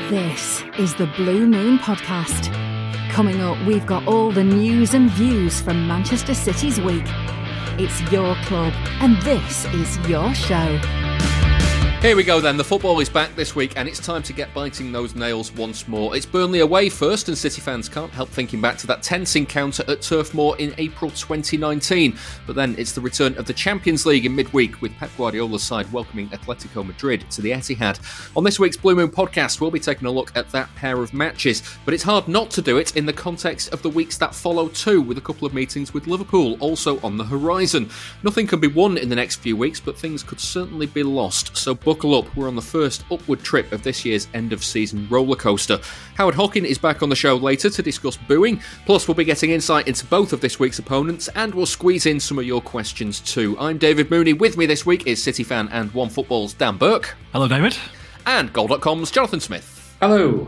This is the Blue Moon Podcast. Coming up, we've got all the news and views from Manchester City's week. It's your club, and this is your show. Here we go then, the football is back this week and it's time to get biting those nails once more. It's Burnley away first, and City fans can't help thinking back to that tense encounter at Turf Moor in April 2019. But then it's the return of the Champions League in midweek, with Pep Guardiola's side welcoming Atletico Madrid to the Etihad. On this week's Blue Moon Podcast, we'll be taking a look at that pair of matches, but it's hard not to do it in the context of the weeks that follow too, with a couple of meetings with Liverpool also on the horizon. Nothing can be won in the next few weeks, but things could certainly be lost, so buckle up, we're on the first upward trip of this year's end-of-season rollercoaster. Howard Hockin is back on the show later to discuss booing, plus we'll be getting insight into both of this week's opponents, and we'll squeeze in some of your questions too. I'm David Mooney. With me this week is City fan and OneFootball's Dan Burke. Hello, David. And Goal.com's Jonathan Smith. Hello.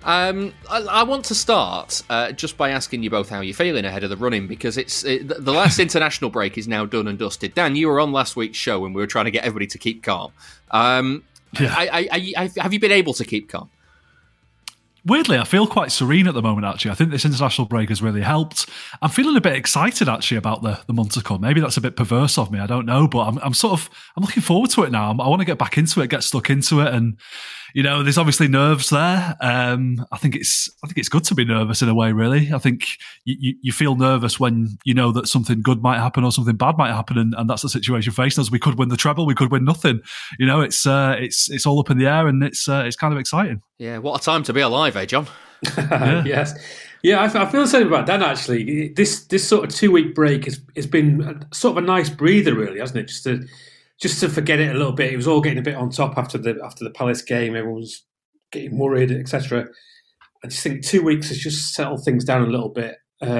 I want to start just by asking you both how you're feeling ahead of the running, because the last international break is now done and dusted. Dan, you were on last week's show and we were trying to get everybody to keep calm. Have you been able to keep calm? Weirdly, I feel quite serene at the moment, actually. I think this international break has really helped. I'm feeling a bit excited, actually, about the month to come. Maybe that's a bit perverse of me, I don't know, but I'm looking forward to it now. I want to get back into it, get stuck into it, and, you know, there's obviously nerves there. I think it's good to be nervous in a way, really. I think you feel nervous when you know that something good might happen or something bad might happen, and that's the situation facing us. We could win the treble, we could win nothing. You know, it's all up in the air, and it's kind of exciting. Yeah, what a time to be alive, eh, John? Yeah. Yes. Yeah, I feel the same about Dan, actually. This sort of 2-week break has been sort of a nice breather, really, hasn't it? Just to forget it a little bit. It was all getting a bit on top after the Palace game. Everyone was getting worried, etc. I just think 2 weeks has just settled things down a little bit.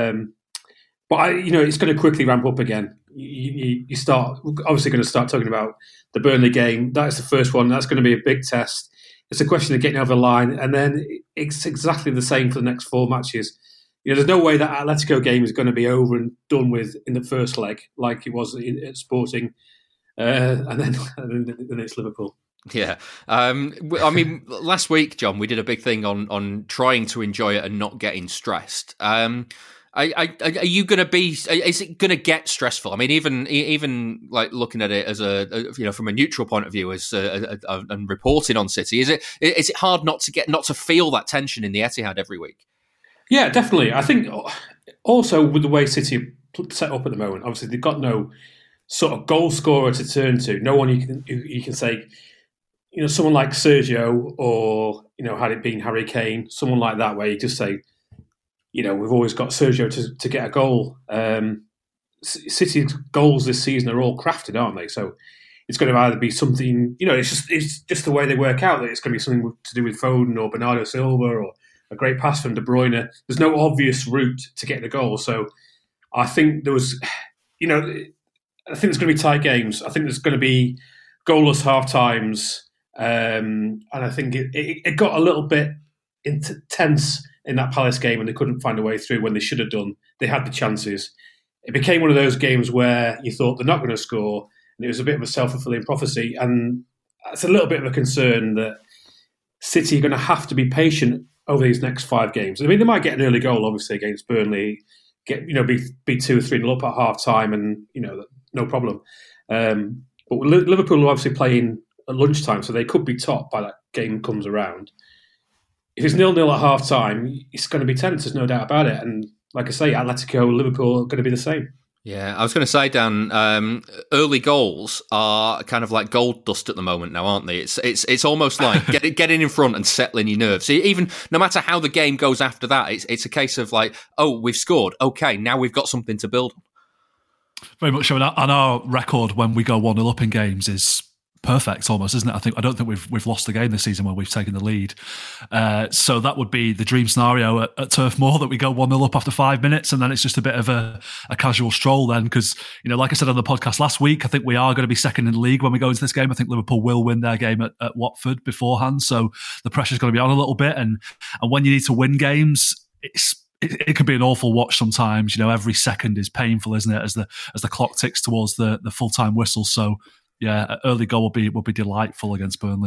But it's going to quickly ramp up again. You start obviously going to start talking about the Burnley game. That is the first one. That's going to be a big test. It's a question of getting over the line, and then it's exactly the same for the next 4 matches. You know, there's no way that Atletico game is going to be over and done with in the first leg, like it was at Sporting, and then it's Liverpool. Yeah. I mean, last week, John, we did a big thing on trying to enjoy it and not getting stressed. Are you going to be? Is it going to get stressful? I mean, even like looking at it as from a neutral point of view, and reporting on City, is it hard not to feel that tension in the Etihad every week? Yeah, definitely. I think also with the way City are set up at the moment, obviously they've got no sort of goal scorer to turn to. No one you can say, you know, someone like Sergio, or, you know, had it been Harry Kane, someone like that, where you just say, you know, we've always got Sergio to get a goal. City's goals this season are all crafted, aren't they? So it's going to either be something, you know, it's just the way they work out. That it's going to be something to do with Foden or Bernardo Silva, or a great pass from De Bruyne. There's no obvious route to get the goal. So I think I think there's going to be tight games. I think there's going to be goalless half times, and I think it got a little bit tense in that Palace game, and they couldn't find a way through when they should have done. They had the chances. It became one of those games where you thought they're not going to score, and it was a bit of a self-fulfilling prophecy. And it's a little bit of a concern that City are going to have to be patient over these next 5 games. I mean, they might get an early goal, obviously, against Burnley, be 2 or 3-0 up at half time, and, you know, no problem. But Liverpool are obviously playing at lunchtime, so they could be top by that game comes around. If it's 0-0 at half time, it's going to be tense, there's no doubt about it. And like I say, Atletico, Liverpool are going to be the same. Yeah, I was going to say, Dan, early goals are kind of like gold dust at the moment now, aren't they? It's almost like getting in front and settling your nerves. Even no matter how the game goes after that, it's a case of like, oh, we've scored. Okay, now we've got something to build on. Very much so. And our record when we go 1-0 up in games is perfect almost, isn't it? I don't think we've lost a game this season where we've taken the lead. So that would be the dream scenario at Turf Moor, that we go 1-0 up after 5 minutes, and then it's just a bit of a casual stroll then, because, you know, like I said on the podcast last week, I think we are going to be second in the league when we go into this game. I think Liverpool will win their game at Watford beforehand, so the pressure's going to be on a little bit, and when you need to win games, it can be an awful watch sometimes. You know, every second is painful, isn't it, as the clock ticks towards the full-time whistle. So yeah, early goal will be delightful against Burnley.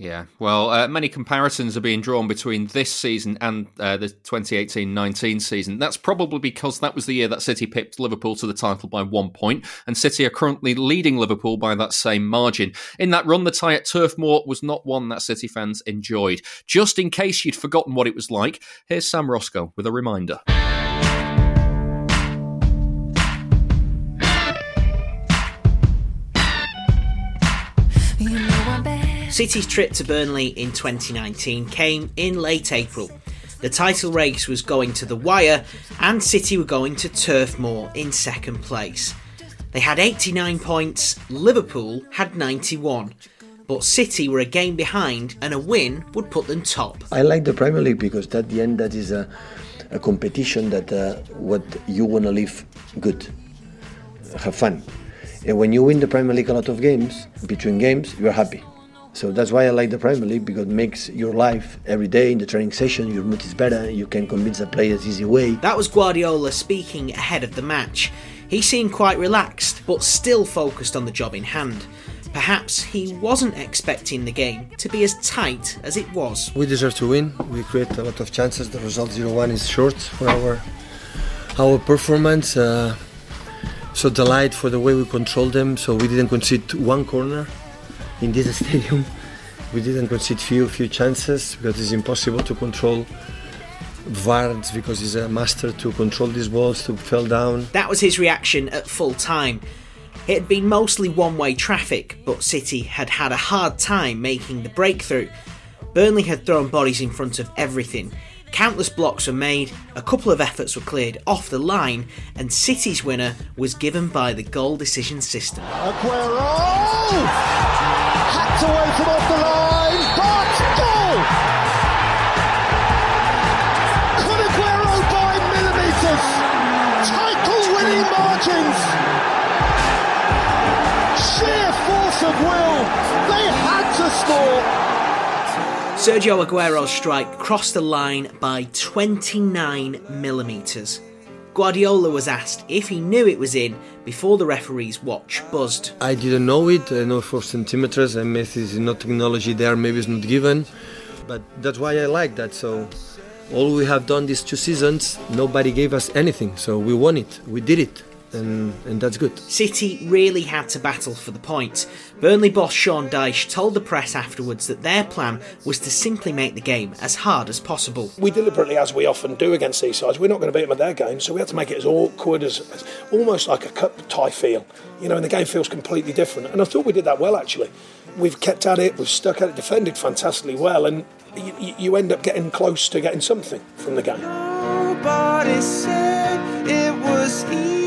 Yeah, well, many comparisons are being drawn between this season and the 2018-19 season. That's probably because that was the year that City pipped Liverpool to the title by 1 point, and City are currently leading Liverpool by that same margin. In that run, the tie at Turf Moor was not one that City fans enjoyed. Just in case you'd forgotten what it was like, here's Sam Roscoe with a reminder. City's trip to Burnley in 2019 came in late April. The title race was going to the wire and City were going to Turf Moor in second place. They had 89 points, Liverpool had 91. But City were a game behind and a win would put them top. I like the Premier League because at the end that is a competition that what you want to live good, have fun. And when you win the Premier League a lot of games, between games, you're happy. So that's why I like the Premier League, because it makes your life every day in the training session, your mood is better, you can convince the players easy way. That was Guardiola speaking ahead of the match. He seemed quite relaxed, but still focused on the job in hand. Perhaps he wasn't expecting the game to be as tight as it was. We deserve to win, we create a lot of chances, the result 0-1 is short for our performance. So delight for the way we controlled them, so we didn't concede one corner. In this stadium, we didn't concede few chances because it's impossible to control Vards because he's a master to control these balls, to fell down. That was his reaction at full time. It had been mostly one-way traffic, but City had had a hard time making the breakthrough. Burnley had thrown bodies in front of everything. Countless blocks were made, a couple of efforts were cleared off the line, and City's winner was given by the goal decision system. Aguero! Hacked away from off the line, but goal! Kun Aguero by millimetres, title-winning margins. Sheer force of will, they had to score. Sergio Aguero's strike crossed the line by 29 millimetres. Guardiola was asked if he knew it was in before the referee's watch buzzed. I didn't know it, I know 4 centimetres, and maybe it's not technology there, maybe it's not given, but that's why I like that. So all we have done these 2 seasons, nobody gave us anything, so we won it, we did it. And that's good. City really had to battle for the points. Burnley boss Sean Dyche told the press afterwards that their plan was to simply make the game as hard as possible. We deliberately, as we often do against these sides, we're not going to beat them at their game, so we had to make it as awkward as almost like a cup tie feel, and the game feels completely different. And I thought we did that well, actually. We've kept at it, we've stuck at it, defended fantastically well, and you end up getting close to getting something from the game. Nobody said it was easy.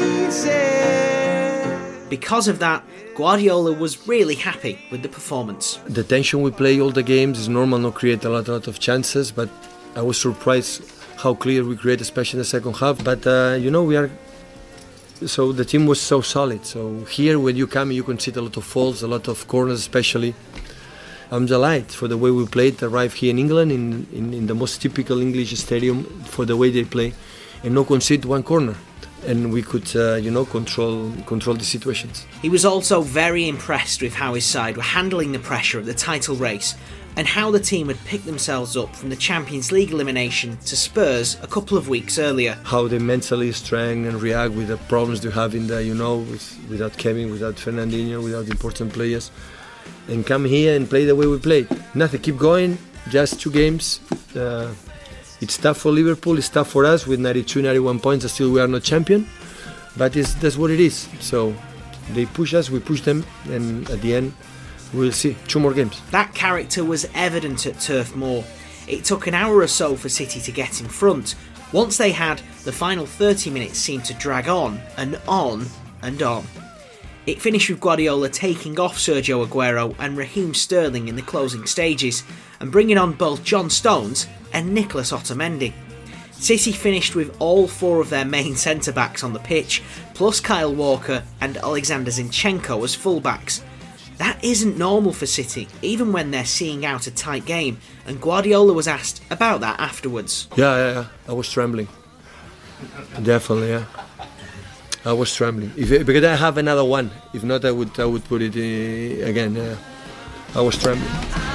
Because of that, Guardiola was really happy with the performance. The tension we play all the games is normal, not create a lot of chances, but I was surprised how clear we create, especially in the second half. But we are. So the team was so solid. So here, when you come, you can see a lot of faults, a lot of corners, especially. I'm delighted for the way we played. Arrived here in England in the most typical English stadium for the way they play, and no concede one corner. And we could, control the situations. He was also very impressed with how his side were handling the pressure of the title race and how the team had picked themselves up from the Champions League elimination to Spurs a couple of weeks earlier. How they mentally strengthen and react with the problems they have in there, without Kevin, without Fernandinho, without important players, and come here and play the way we played. Nothing, keep going, just 2 games. It's tough for Liverpool, it's tough for us with 92, 91 points, still we are not champion, but that's what it is. So they push us, we push them, and at the end we'll see 2 more games. That character was evident at Turf Moor. It took an hour or so for City to get in front. Once they had, the final 30 minutes seemed to drag on and on and on. It finished with Guardiola taking off Sergio Aguero and Raheem Sterling in the closing stages and bringing on both John Stones and Nicolas Otamendi. City finished with all 4 of their main centre-backs on the pitch, plus Kyle Walker and Alexander Zinchenko as full-backs. That isn't normal for City, even when they're seeing out a tight game, and Guardiola was asked about that afterwards. Yeah, I was trembling. Definitely, yeah. I was trembling because I have another one. If not, I would put it again. Yeah. I was trembling.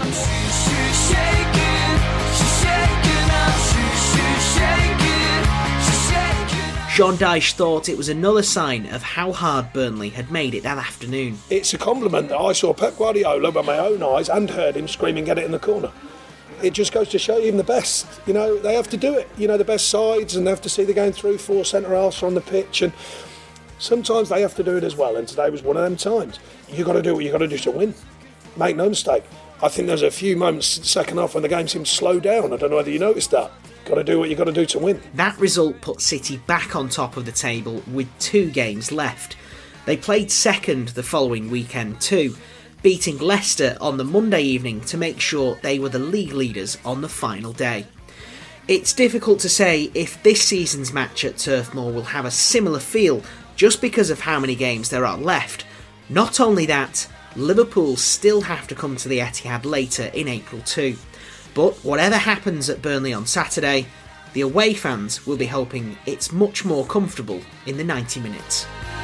Sean Dyche thought it was another sign of how hard Burnley had made it that afternoon. It's a compliment that I saw Pep Guardiola with my own eyes and heard him screaming, "Get it in the corner." It just goes to show even the best, they have to do it. The best sides, and they have to see the game through. 4 centre-halves on the pitch, and sometimes they have to do it as well. And today was one of them times. You've got to do what you've got to do to win. Make no mistake. I think there's a few moments in the second half when the game seemed to slow down. I don't know whether you noticed that. Got to do what you've got to do to win. That result put City back on top of the table with 2 games left. They played second the following weekend too, beating Leicester on the Monday evening to make sure they were the league leaders on the final day. It's difficult to say if this season's match at Turf Moor will have a similar feel just because of how many games there are left. Not only that, Liverpool still have to come to the Etihad later in April too. But whatever happens at Burnley on Saturday, the away fans will be hoping it's much more comfortable in the 90 minutes.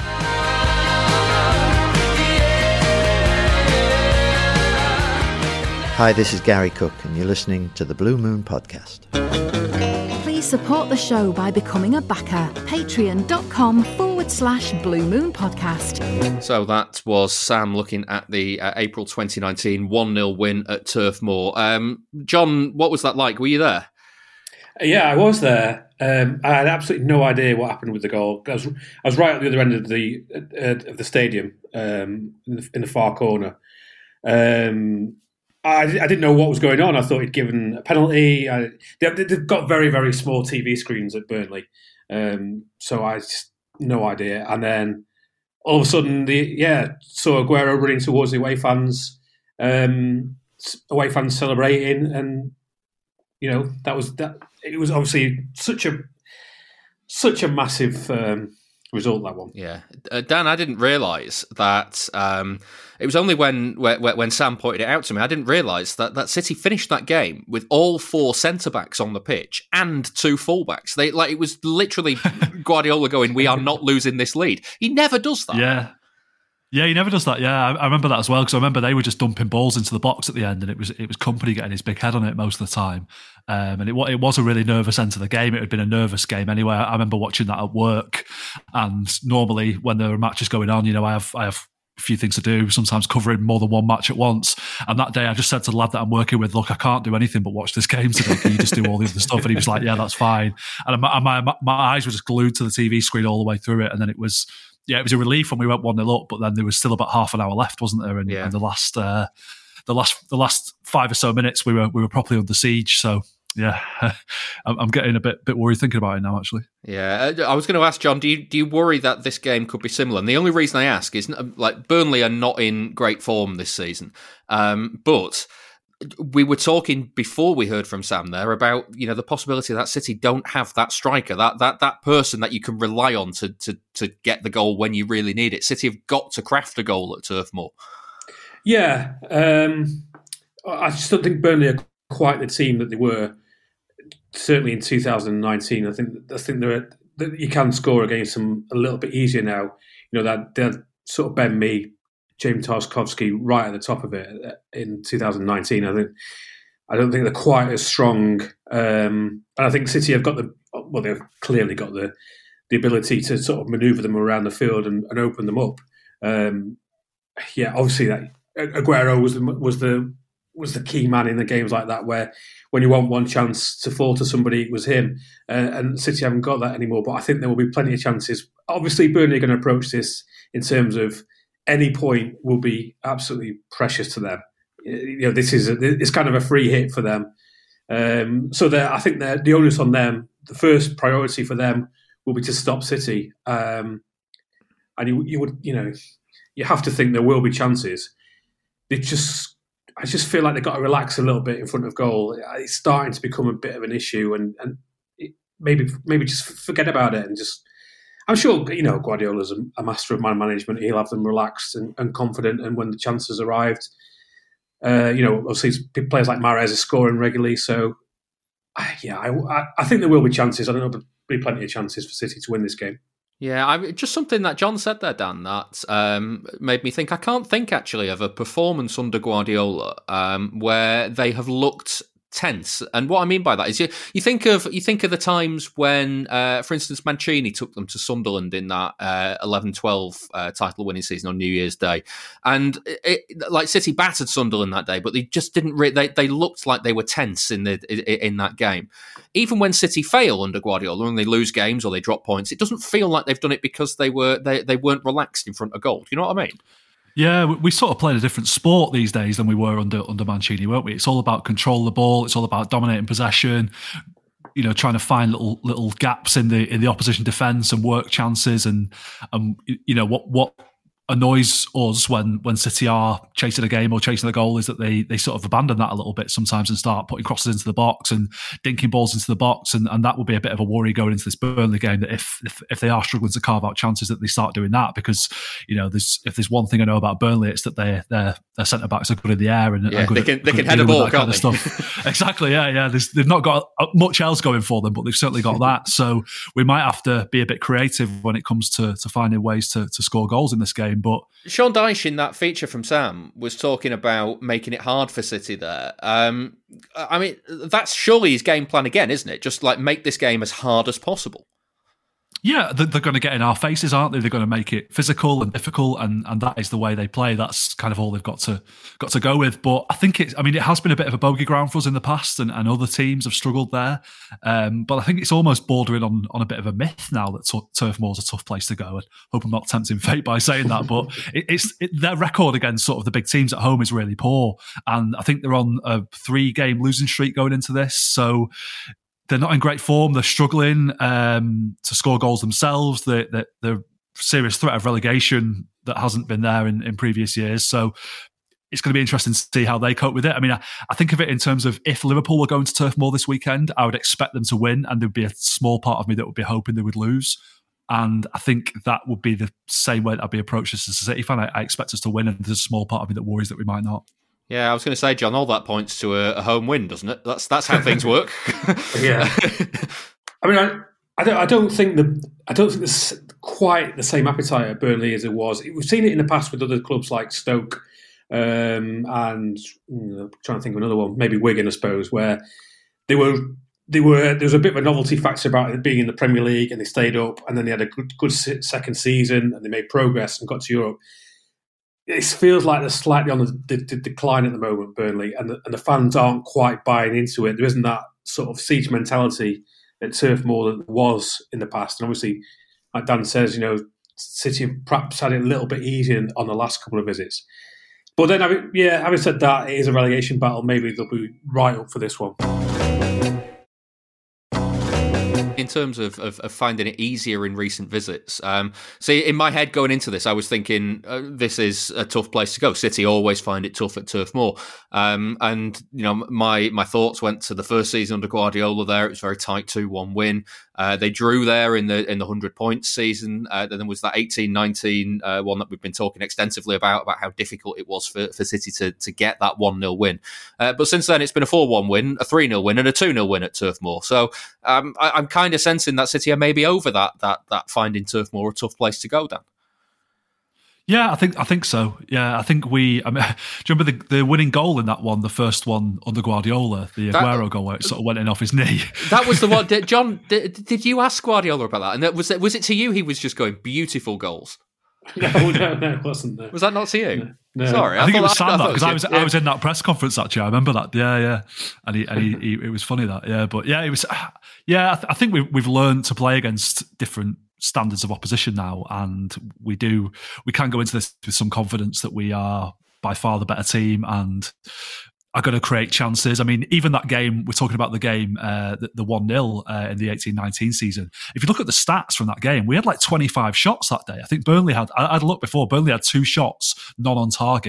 Hi, this is Gary Cook, and you're listening to the Blue Moon Podcast. Please support the show by becoming a backer. Patreon.com/Blue Moon Podcast. So that was Sam looking at the April 2019 1-0 win at Turf Moor. John, what was that like? Were you there? Yeah, I was there. I had absolutely no idea what happened with the goal. I was right at the other end of the stadium, in the far corner. I didn't know what was going on. I thought he'd given a penalty. They've got very, very small TV screens at Burnley, so I just no idea. And then all of a sudden, saw Aguero running towards the away fans celebrating, and that was that. It was obviously such a massive result, that one. Yeah, Dan, I didn't realise that. It was only when Sam pointed it out to me, I didn't realise that City finished that game with all 4 centre-backs on the pitch and 2 full-backs. It was literally Guardiola going, "We are not losing this lead." He never does that. Yeah, he never does that. Yeah, I remember that as well, because I remember they were just dumping balls into the box at the end, and it was Kompany getting his big head on it most of the time. And it was a really nervous end to the game. It had been a nervous game anyway. I remember watching that at work, and normally when there are matches going on, I have a few things to do, sometimes covering more than one match at once. And that day I just said to the lad that I'm working with, "Look, I can't do anything but watch this game today. Can you just do all the other stuff?" And he was like, "Yeah, that's fine." And my eyes were just glued to the TV screen all the way through it. And then it was a relief when we went 1-0 up, but then there was still about half an hour left, wasn't there? And the last 5 or so minutes we were properly under siege. So yeah, I'm getting a bit worried thinking about it now, actually. Yeah, I was going to ask John, do you worry that this game could be similar? And the only reason I ask is, Burnley are not in great form this season, but we were talking before we heard from Sam there about the possibility that City don't have that striker, that person that you can rely on to get the goal when you really need it. City have got to craft a goal at Turf Moor. Yeah, I just don't think Burnley are quite the team that they were. Certainly in 2019, I think you can score against them a little bit easier now. That they're sort of Ben Mee, James Tarkowski right at the top of it in 2019. I don't think they're quite as strong, and I think City have got they've clearly got the ability to sort of manoeuvre them around the field and open them up. Obviously that Aguero was the key man in the games like that, where when you want one chance to fall to somebody, it was him. And City haven't got that anymore, but I think there will be plenty of chances. Obviously, Burnley are going to approach this in terms of any point will be absolutely precious to them. It's kind of a free hit for them. So I think the onus on them, the first priority for them will be to stop City. And you have to think there will be chances. I just feel like they've got to relax a little bit in front of goal. It's starting to become a bit of an issue, and maybe just forget about it and just. I'm sure Guardiola's a master of man management. He'll have them relaxed and confident, and when the chances arrived, obviously players like Mahrez are scoring regularly. So, I think there will be chances. I think there'll be plenty of chances for City to win this game. Yeah, just something that John said there, Dan, that made me think. I can't think actually of a performance under Guardiola where they have looked tense. And what I mean by that is you think of the times when, for instance, Mancini took them to Sunderland in that 11-12 title winning season on New Year's Day, and like City battered Sunderland that day, but they just didn't. They looked like they were tense in that game. Even when City fail under Guardiola and they lose games or they drop points, it doesn't feel like they've done it because they weren't relaxed in front of goal. Do you know what I mean? Yeah, we sort of played a different sport these days than we were under Mancini, weren't we? It's all about control the ball. It's all about dominating possession. Trying to find little gaps in the opposition defence and work chances, and what annoys us when City are chasing a game or chasing a goal is that they sort of abandon that a little bit sometimes and start putting crosses into the box and dinking balls into the box, and that will be a bit of a worry going into this Burnley game, that if they are struggling to carve out chances, that they start doing that, because if there's one thing I know about Burnley, it's that their centre backs are good in the air and they can head a ball, can't they? Stuff. Exactly, yeah. They've not got much else going for them, but they've certainly got that. So we might have to be a bit creative when it comes to finding ways to score goals in this game. But Sean Dyche, in that feature from Sam, was talking about making it hard for City there. I mean, that's surely his game plan again, isn't it? Just like make this game as hard as possible. Yeah, they're going to get in our faces, aren't they? They're going to make it physical and difficult, and that is the way they play. That's kind of all they've got to go with. But I think it has been a bit of a bogey ground for us in the past, and other teams have struggled there. But I think it's almost bordering on a bit of a myth now that Turf Moor's a tough place to go. I hope I'm not tempting fate by saying that, but their record against sort of the big teams at home is really poor, and I think they're on a 3-game losing streak going into this. So they're not in great form. They're struggling to score goals themselves. They're serious threat of relegation that hasn't been there in previous years. So it's going to be interesting to see how they cope with it. I mean, I think of it in terms of if Liverpool were going to Turf Moor this weekend, I would expect them to win, and there'd be a small part of me that would be hoping they would lose. And I think that would be the same way that I'd be approached as a City fan. I expect us to win, and there's a small part of me that worries that we might not. Yeah, I was going to say, John, all that points to a home win, doesn't it? That's how things work. Yeah, I mean, I don't think there's quite the same appetite at Burnley as it was. We've seen it in the past with other clubs like Stoke, and I'm trying to think of another one, maybe Wigan, I suppose, where there was a bit of a novelty factor about it being in the Premier League, and they stayed up, and then they had a good second season, and they made progress and got to Europe. It feels like they're slightly on the decline at the moment, Burnley, and the fans aren't quite buying into it. There isn't that sort of siege mentality at Turf Moor that there was in the past. And obviously, like Dan says, City perhaps had it a little bit easier on the last couple of visits. But then, having said that, it is a relegation battle. Maybe they'll be right up for this one. In terms of finding it easier in recent visits. See, in my head going into this, I was thinking this is a tough place to go. City always find it tough at Turf Moor. And, my thoughts went to the first season under Guardiola there. It was very tight, 2-1 win. They drew there in the 100 points season. Then there was that 18-19 one that we've been talking extensively about how difficult it was for City to get that 1-0 win. But since then, it's been a 4-1 win, a 3-0 win, and a 2-0 win at Turf Moor. So I'm kind of sensing that City are maybe over that finding Turf Moor a tough place to go, Dan. Yeah, I think so. Yeah, I think do you remember the winning goal in that one, the first one under Guardiola, the Aguero goal where it sort of went in off his knee? That was the one. John, did you ask Guardiola about that? And was it to you he was just going, beautiful goals? No, it wasn't. No. Was that not to you? No. Sorry, I think it was Sam that, because I was in that press conference actually. I remember that. Yeah, and he it was funny that. Yeah, but yeah, it was. Yeah, I think we've learned to play against different standards of opposition now, and we can go into this with some confidence that we are by far the better team and are going to create chances. I mean, even that game, we're talking about the game, the 1-0 in the 18-19 season. If you look at the stats from that game, we had like 25 shots that day. I think Burnley had, I'd looked before, Burnley had 2 shots, none on target.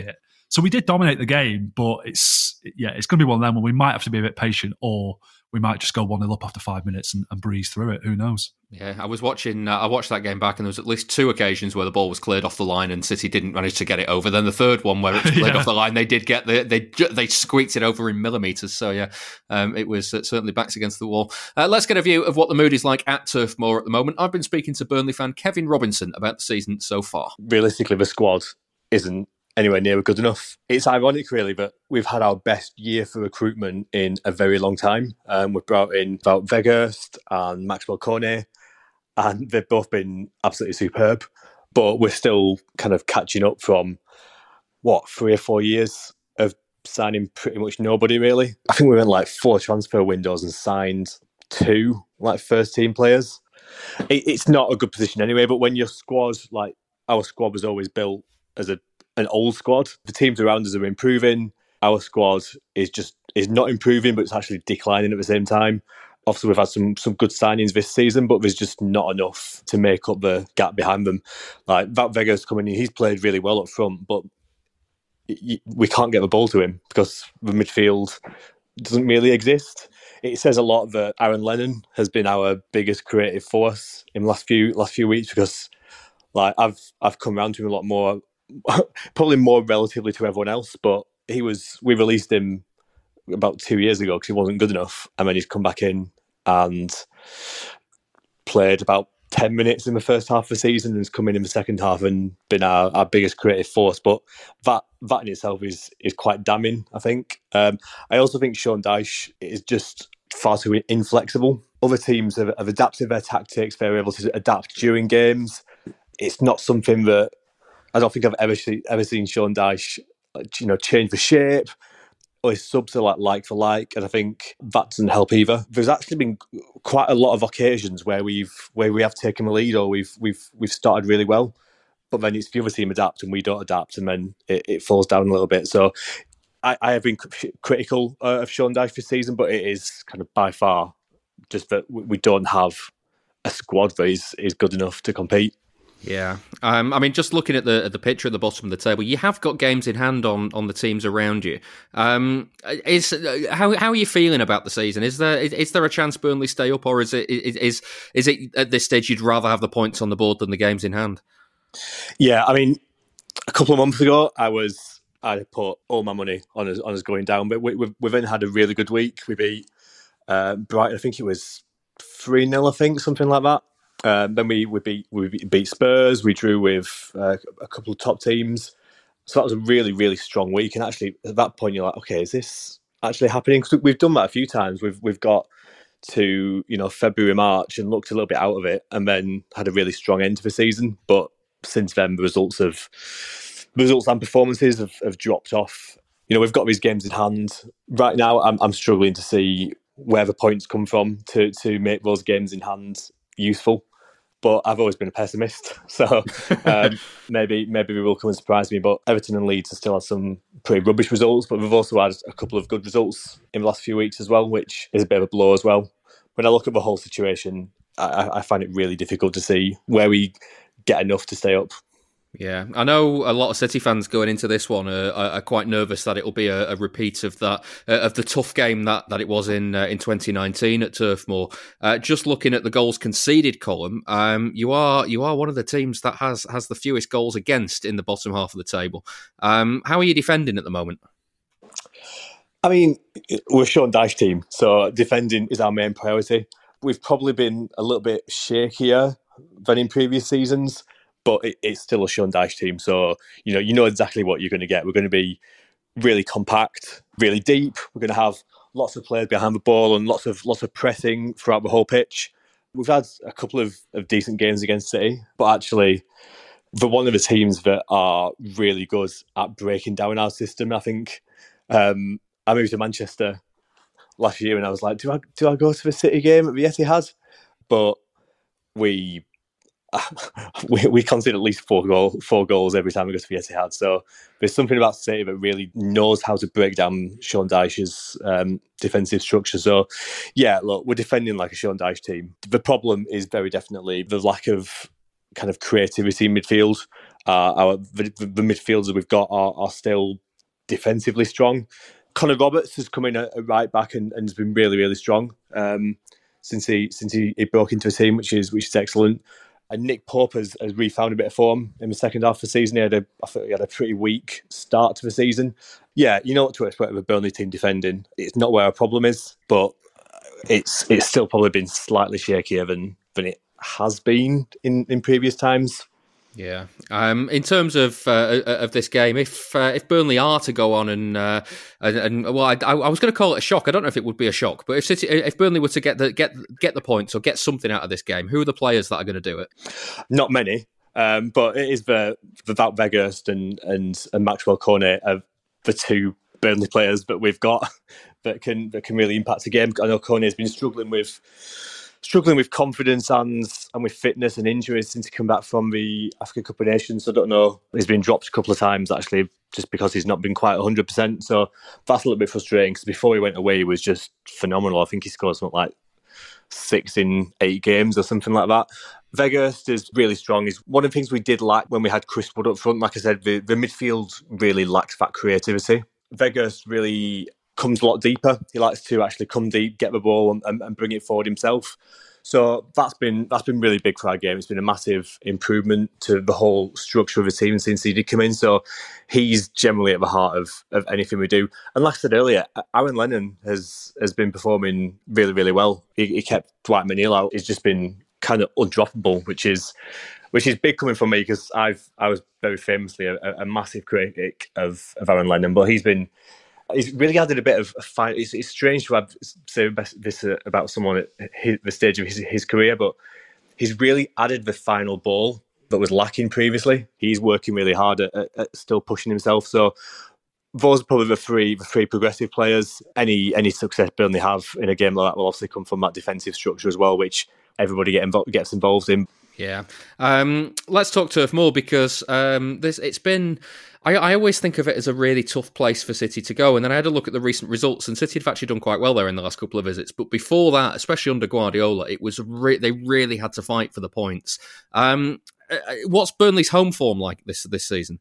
So we did dominate the game, but it's going to be one of them when we might have to be a bit patient, or we might just go 1-0 up after 5 minutes and breeze through it. Who knows? Yeah, I watched that game back, and there was at least 2 occasions where the ball was cleared off the line and City didn't manage to get it over. Then the third one where it was cleared off the line, they did get they squeaked it over in millimetres. So yeah, it was certainly backs against the wall. Let's get a view of what the mood is like at Turf Moor at the moment. I've been speaking to Burnley fan Kevin Robinson about the season so far. Realistically, the squad isn't anywhere near good enough. It's ironic, really, that we've had our best year for recruitment in a very long time. We've brought in Wout Weghorst and Maxwell Cornet, and they've both been absolutely superb. But we're still kind of catching up from, 3 or 4 years of signing pretty much nobody, really. I think we went like 4 transfer windows and signed 2 first-team players. It's not a good position anyway, but when your squad, our squad was always built as an old squad. The teams around us are improving. Our squad is not improving, but it's actually declining at the same time. Obviously, we've had some good signings this season, but there's just not enough to make up the gap behind them. Like Wout Weghorst coming in, he's played really well up front, but we can't get the ball to him because the midfield doesn't really exist. It says a lot that Aaron Lennon has been our biggest creative force in the last few weeks, because I've come around to him a lot more. Probably more relatively to everyone else, but we released him about 2 years ago because he wasn't good enough, and then he's come back in and played about 10 minutes in the first half of the season and has come in the second half and been our biggest creative force. But that in itself is quite damning, I think. I also think Sean Dyche is just far too inflexible. Other teams have adapted their tactics. They're able to adapt during games. It's not something that I don't think I've ever seen Sean Dyche, change the shape, or his subs are like for like, and I think that doesn't help either. There's actually been quite a lot of occasions where we have taken the lead, or we've started really well, but then it's the other team adapt and we don't adapt, and then it falls down a little bit. So I have been critical of Sean Dyche this season, but it is kind of by far just that we don't have a squad that is good enough to compete. Yeah, I mean, just looking at the picture at the bottom of the table, you have got games in hand on the teams around you. How are you feeling about the season? Is there a chance Burnley stay up, or is it at this stage you'd rather have the points on the board than the games in hand? Yeah, I mean, a couple of months ago, I put all my money on us going down, but we've then had a really good week. We beat Brighton. I think it was 3-0. I think something like that. Then we beat Spurs. We drew with a couple of top teams. So that was a really, really strong week. And actually, at that point, you're like, okay, is this actually happening? Because we've done that a few times. We've got to February, March, and looked a little bit out of it, and then had a really strong end to the season. But since then, the results and performances have dropped off. We've got these games in hand right now. I'm struggling to see where the points come from to make those games in hand useful, but I've always been a pessimist, so maybe they will come and surprise me. But Everton and Leeds still had some pretty rubbish results, but we've also had a couple of good results in the last few weeks as well, which is a bit of a blow as well. When I look at the whole situation, I find it really difficult to see where we get enough to stay up. Yeah, I know a lot of City fans going into this one are quite nervous that it'll be a repeat of that of the tough game that it was in 2019 at Turf Moor. Just looking at the goals conceded column, you are one of the teams that has the fewest goals against in the bottom half of the table. How are you defending at the moment? I mean, we're a Sean Dyche team, so defending is our main priority. We've probably been a little bit shakier than in previous seasons, but it's still a Sean Dyche team, so you know exactly what you're going to get. We're going to be really compact, really deep. We're going to have lots of players behind the ball and lots of pressing throughout the whole pitch. We've had a couple of decent games against City, but actually, they're one of the teams that are really good at breaking down our system. I think I moved to Manchester last year, and I was like, do I go to the City game at the Etihad? But we concede at least four goals every time we go to the Etihad. So there's something about City that really knows how to break down Sean Dyche's defensive structure. So yeah, look, we're defending like a Sean Dyche team. The problem is very definitely the lack of kind of creativity in midfield. The midfielders we've got are still defensively strong. Connor Roberts has come in at right back and has been really, really strong since he broke into a team, which is excellent. And Nick Pope has refound a bit of form in the second half of the season. I thought he had a pretty weak start to the season. Yeah, you know what to expect with a Burnley team defending. It's not where our problem is, but it's still probably been slightly shakier than it has been in previous times. Yeah. In terms of this game, if Burnley are to go on and well, I was going to call it a shock. I don't know if it would be a shock, but if Burnley were to get the points or get something out of this game, who are the players that are going to do it? Not many, but it is the Wout Weghorst and Maxwell Cornet are the two Burnley players that we've got that can really impact a game. I know Cornet's been struggling with confidence and with fitness and injuries since he came back from the Africa Cup of Nations. I don't know. He's been dropped a couple of times, actually, just because he's not been quite 100%. So that's a little bit frustrating, because before he went away, he was just phenomenal. I think he scored something like 6 in 8 games or something like that. Weghorst is really strong. He's one of the things we did lack when we had Chris Wood up front. Like I said, the midfield really lacks that creativity. Weghorst really comes a lot deeper. He likes to actually come deep, get the ball and bring it forward himself. So that's been really big for our game. It's been a massive improvement to the whole structure of the team since he did come in. So he's generally at the heart of anything we do. And like I said earlier, Aaron Lennon has been performing really, really well. He kept Dwight McNeil out. He's just been kind of undroppable, which is big coming from me, because I was very famously a massive critic of Aaron Lennon, but he's really added a bit of a fight. It's strange to say this about someone at the stage of his career, but he's really added the final ball that was lacking previously. He's working really hard at still pushing himself. So those are probably the three progressive players. Any success Burnley have in a game like that will obviously come from that defensive structure as well, which everybody gets involved in. Yeah. Let's talk Turf Moor, because it's been... I always think of it as a really tough place for City to go. And then I had a look at the recent results, and City have actually done quite well there in the last couple of visits. But before that, especially under Guardiola, it was they really had to fight for the points. What's Burnley's home form like this season?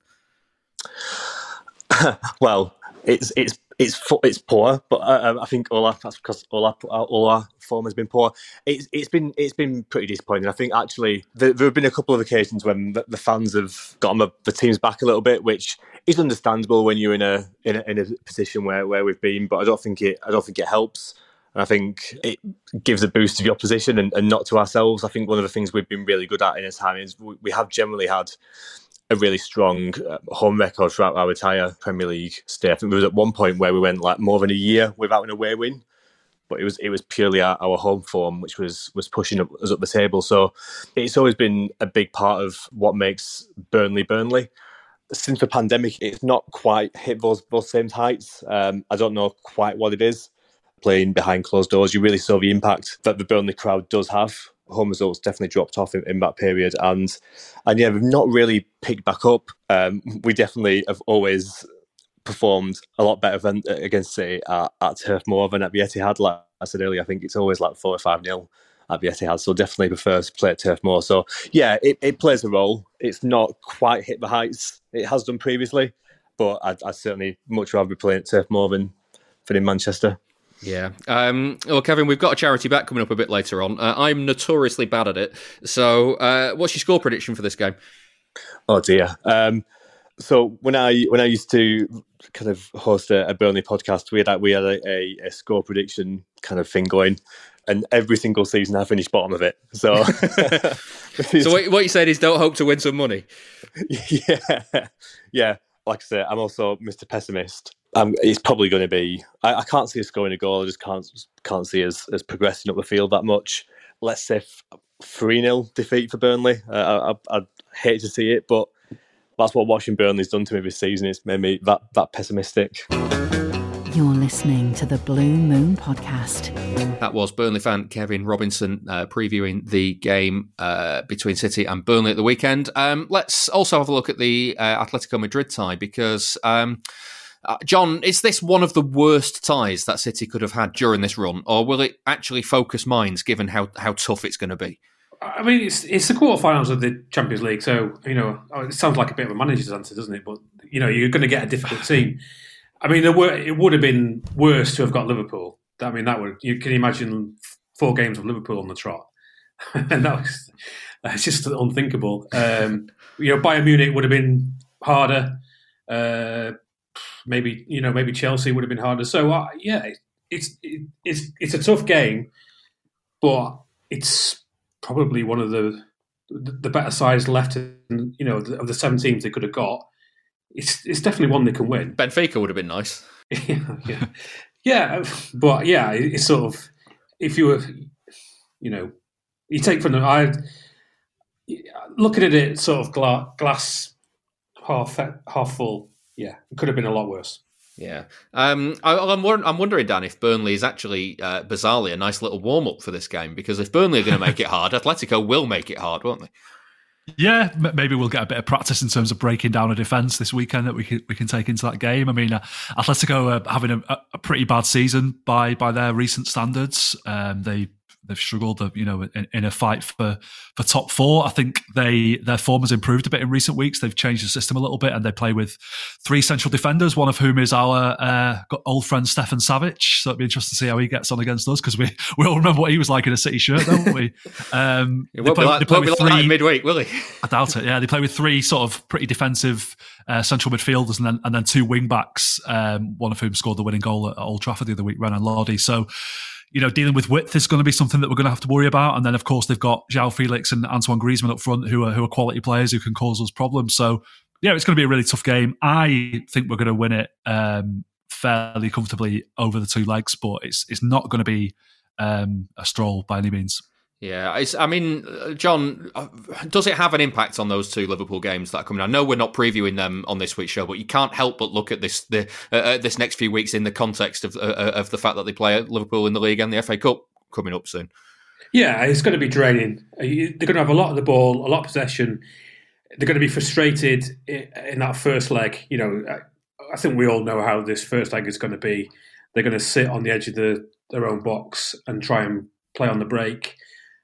Well, it's poor, but I think that's because all our form has been poor. It's been pretty disappointing. I think actually there have been a couple of occasions when the fans have gotten the teams back a little bit, which is understandable when you're in a position where we've been. But I don't think it helps. And I think it gives a boost to the opposition and not to ourselves. I think one of the things we've been really good at in a time is we have generally had a really strong home record throughout our entire Premier League stay. I think there was at one point where we went like more than a year without an away win, but it was purely our home form which was pushing us up the table. So it's always been a big part of what makes Burnley. Since the pandemic, it's not quite hit those same heights. I don't know quite what it is. Playing behind closed doors, you really saw the impact that the Burnley crowd does have. Home results definitely dropped off in that period, and yeah, we've not really picked back up. We definitely have always performed a lot better than against City at Turf Moor than at the Etihad. Like I said earlier, I think it's always like 4 or 5-0 at the Etihad, so definitely prefer to play at Turf Moor. So yeah, it plays a role. It's not quite hit the heights it has done previously, but I'd certainly much rather be playing at Turf Moor than in Manchester. Yeah. Well, Kevin, we've got a charity bet coming up a bit later on. I'm notoriously bad at it. So what's your score prediction for this game? Oh, dear. So when I used to kind of host a Burnley podcast, we had a score prediction kind of thing going. And every single season I finished bottom of it. So, so what you said is don't hope to win some money. Yeah. Like I said, I'm also Mr. Pessimist. It's probably going to be... I can't see us scoring a goal. I just can't see us progressing up the field that much. Let's say 3-0 defeat for Burnley. I'd hate to see it, but that's what watching Burnley's done to me this season. It's made me that pessimistic. You're listening to the Blue Moon Podcast. That was Burnley fan Kevin Robinson previewing the game between City and Burnley at the weekend. Let's also have a look at the Atletico Madrid tie, because... John, is this one of the worst ties that City could have had during this run, or will it actually focus minds given how tough it's going to be? I mean, it's the quarterfinals of the Champions League, so it sounds like a bit of a manager's answer, doesn't it? But you're going to get a difficult team. I mean, it would have been worse to have got Liverpool. I mean, you can imagine 4 games of Liverpool on the trot, and that's just unthinkable. Bayern Munich would have been harder. Maybe Chelsea would have been harder. So it's a tough game, but it's probably one of the better sides left. Of the 7 teams they could have got, it's definitely one they can win. Benfica would have been nice. Yeah, but it's sort of, if you were, you take from looking at it sort of glass half full. Yeah, it could have been a lot worse. Yeah, I'm wondering, Dan, if Burnley is actually bizarrely a nice little warm up for this game, because if Burnley are going to make it hard, Atletico will make it hard, won't they? Yeah, maybe we'll get a bit of practice in terms of breaking down a defence this weekend that we can take into that game. I mean, Atletico are having a pretty bad season by their recent standards. They've struggled, in a fight for top 4. I think their form has improved a bit in recent weeks. They've changed the system a little bit, and they play with 3 central defenders, one of whom is our old friend Stefan Savic. So it'll be interesting to see how he gets on against us, because we all remember what he was like in a City shirt, don't we? It won't be like that in midweek, will he? I doubt it. Yeah, they play with 3 sort of pretty defensive central midfielders, and then 2 wing backs. One of whom scored the winning goal at Old Trafford the other week, Renan Lodi. So, dealing with width is going to be something that we're going to have to worry about. And then, of course, they've got João Felix and Antoine Griezmann up front, who are quality players who can cause us problems. So, it's going to be a really tough game. I think we're going to win it fairly comfortably over the 2 legs, but it's not going to be a stroll by any means. Yeah, John, does it have an impact on those 2 Liverpool games that are coming? I know we're not previewing them on this week's show, but you can't help but look at this next few weeks in the context of the fact that they play Liverpool in the league and the FA Cup coming up soon. Yeah, it's going to be draining. They're going to have a lot of the ball, a lot of possession. They're going to be frustrated in that first leg. I think we all know how this first leg is going to be. They're going to sit on the edge of their own box and try and play on the break.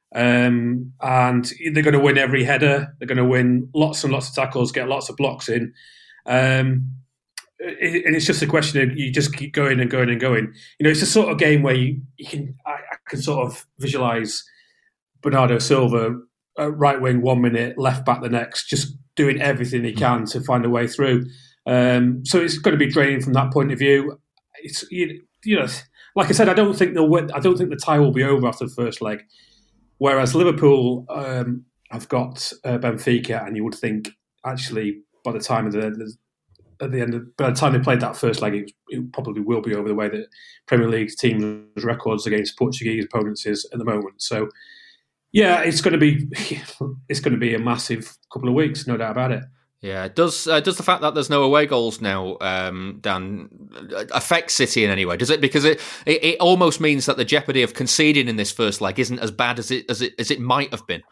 And they're going to win every header. They're going to win lots and lots of tackles, get lots of blocks in. And it's just a question of you just keep going and going and going. It's a sort of game where I can sort of visualise Bernardo Silva, right wing 1 minute, left back the next, just doing everything he can to find a way through. So it's going to be draining from that point of view. It's like I said, I don't think the tie will be over after the first leg. Whereas Liverpool have got Benfica, and you would think actually by the time by the time they played that first leg, it probably will be over, the way that Premier League teams' records against Portuguese opponents is at the moment. So, it's going to be a massive couple of weeks, no doubt about it. Yeah, does the fact that there's no away goals now, Dan, affect City in any way? Does it? Because it almost means that the jeopardy of conceding in this first leg isn't as bad as it might have been.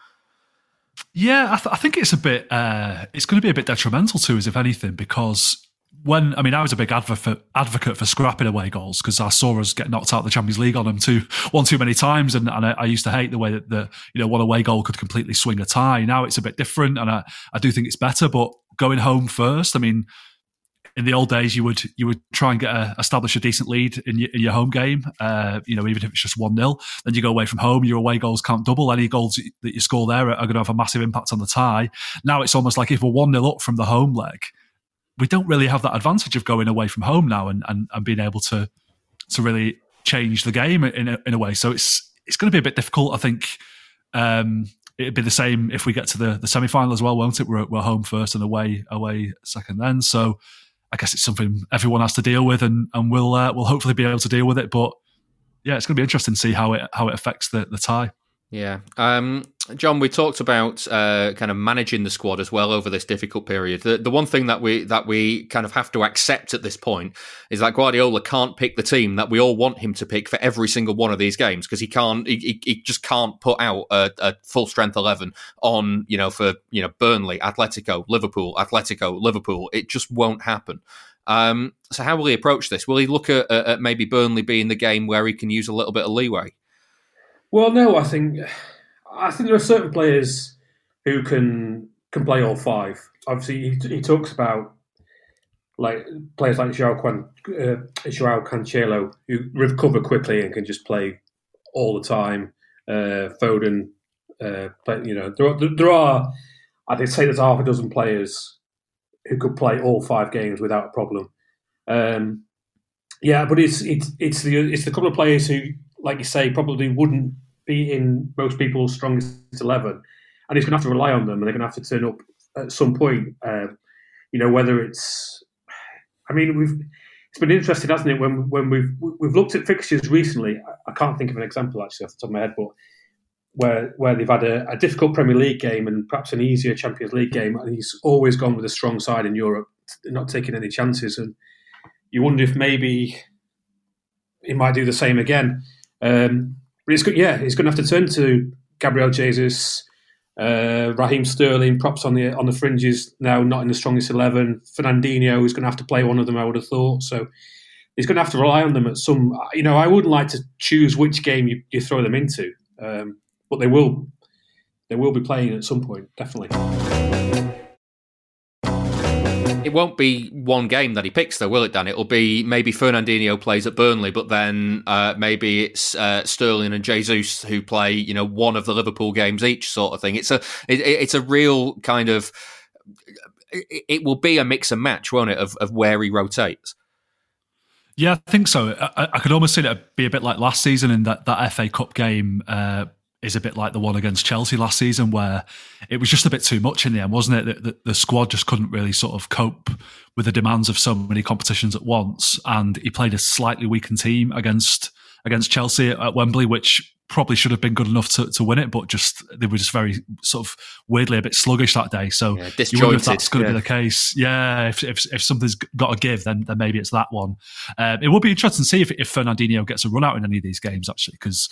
Yeah, I think it's a bit. It's going to be a bit detrimental to us, if anything, because I was a big advocate for scrapping away goals, because I saw us get knocked out of the Champions League on them one too many times, and I used to hate the way that one away goal could completely swing a tie. Now it's a bit different, and I do think it's better. But going home first, I mean, in the old days, you would try and establish a decent lead in your home game, even if it's just 1-0. Then you go away from home, your away goals can't double. Any goals that you score there are going to have a massive impact on the tie. Now it's almost like if we're 1-0 up from the home leg, we don't really have that advantage of going away from home now and being able to really change the game in a way. So it's going to be a bit difficult. I think it'd be the same if we get to the semi-final as well, won't it? We're home first and away second then. So I guess it's something everyone has to deal with, and we'll hopefully be able to deal with it. But yeah, it's going to be interesting to see how it affects the tie. Yeah. John, we talked about kind of managing the squad as well over this difficult period. The one thing that we kind of have to accept at this point is that Guardiola can't pick the team that we all want him to pick for every single one of these games, because he just can't put out a full strength 11 on, for Burnley, Atletico, Liverpool. It just won't happen. So how will he approach this? Will he look at maybe Burnley being the game where he can use a little bit of leeway? Well, no, I think there are certain players who can play all 5. Obviously, he talks about like players like Joao Cancelo, who recover quickly and can just play all the time. Foden, there are, I'd say there's half a dozen players who could play all 5 games without a problem. But it's the couple of players who, like you say, probably wouldn't be in most people's strongest 11, and he's going to have to rely on them, and they're going to have to turn up at some point. Whether it's, it's been interesting, hasn't it? When we've looked at fixtures recently, I can't think of an example actually off the top of my head, but where they've had a difficult Premier League game and perhaps an easier Champions League game, and he's always gone with a strong side in Europe, not taking any chances, and you wonder if maybe he might do the same again. But it's good. Yeah, he's going to have to turn to Gabriel Jesus, Raheem Sterling, props on the fringes now, not in the strongest 11. Fernandinho is going to have to play one of them, I would have thought. So he's going to have to rely on them at some. I wouldn't like to choose which game you throw them into, but they will be playing at some point, definitely. It won't be one game that he picks, though, will it, Dan? It'll be maybe Fernandinho plays at Burnley, but then maybe it's Sterling and Jesus who play, one of the Liverpool games each, sort of thing. It's a real kind of. It will be a mix and match, won't it, of where he rotates. Yeah, I think so. I could almost see it be a bit like last season in that FA Cup game. Is a bit like the one against Chelsea last season, where it was just a bit too much in the end, wasn't it? The squad just couldn't really sort of cope with the demands of so many competitions at once, and he played a slightly weakened team against Chelsea at Wembley, which probably should have been good enough to win it, but they were just very sort of weirdly a bit sluggish that day. So you wonder if that's going to be the case. Yeah, if something's got to give, then maybe it's that one. It would be interesting to see if Fernandinho gets a run out in any of these games, actually, because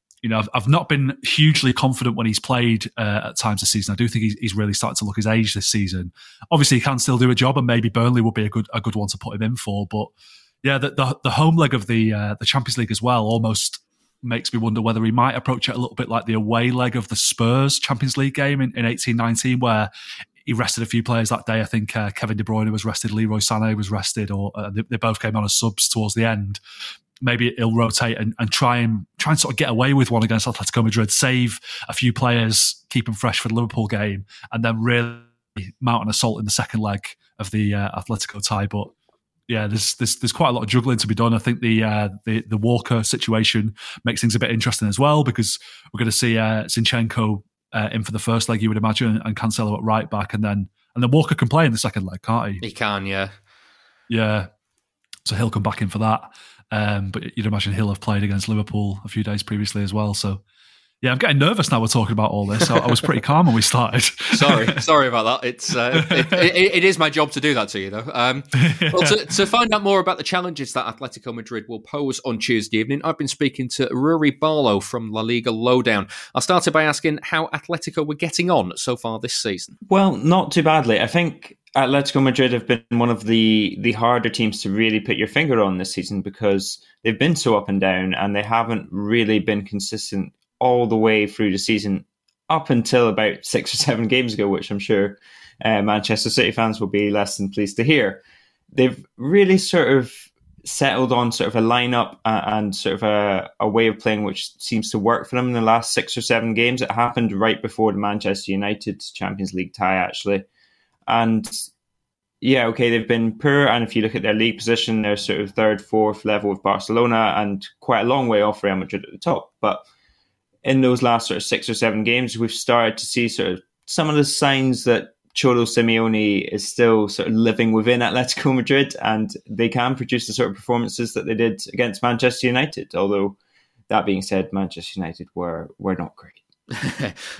I've not been hugely confident when he's played at times this season. I do think he's really starting to look his age this season. Obviously, he can still do a job, and maybe Burnley would be a good one to put him in for. But yeah, the home leg of the Champions League as well almost makes me wonder whether he might approach it a little bit like the away leg of the Spurs Champions League game in 18-19, where he rested a few players that day. I think Kevin De Bruyne was rested, Leroy Sané was rested, or they both came on as subs towards the end. Maybe he'll rotate and try and sort of get away with one against Atletico Madrid, save a few players, keep them fresh for the Liverpool game, and then really mount an assault in the second leg of the Atletico tie. But yeah, there's quite a lot of juggling to be done. I think the Walker situation makes things a bit interesting as well, because we're going to see Zinchenko in for the first leg, you would imagine, and Cancelo at right back, and then Walker can play in the second leg, can't he? He can, yeah. Yeah. So he'll come back in for that. But you'd imagine he'll have played against Liverpool a few days previously as well. So, yeah, I'm getting nervous now we're talking about all this. I was pretty calm when we started. Sorry about that. It's it is my job to do that to you, though. Well, to find out more about the challenges that Atletico Madrid will pose on Tuesday evening, I've been speaking to Ruri Barlow from La Liga Lowdown. I started by asking how Atletico were getting on so far this season. Well, not too badly. I think Atletico Madrid have been one of the harder teams to really put your finger on this season, because they've been so up and down, and they haven't really been consistent all the way through the season up until about 6 or 7 games ago, which I'm sure Manchester City fans will be less than pleased to hear. They've really sort of settled on sort of a lineup and sort of a way of playing which seems to work for them in the last 6 or 7 games. It happened right before the Manchester United Champions League tie, actually. And yeah, okay, they've been poor, and if you look at their league position, they're sort of 3rd, 4th level with Barcelona and quite a long way off Real Madrid at the top. But in those last sort of 6 or 7 games, we've started to see sort of some of the signs that Cholo Simeone is still sort of living within Atletico Madrid, and they can produce the sort of performances that they did against Manchester United. Although, that being said, Manchester United were not great. That's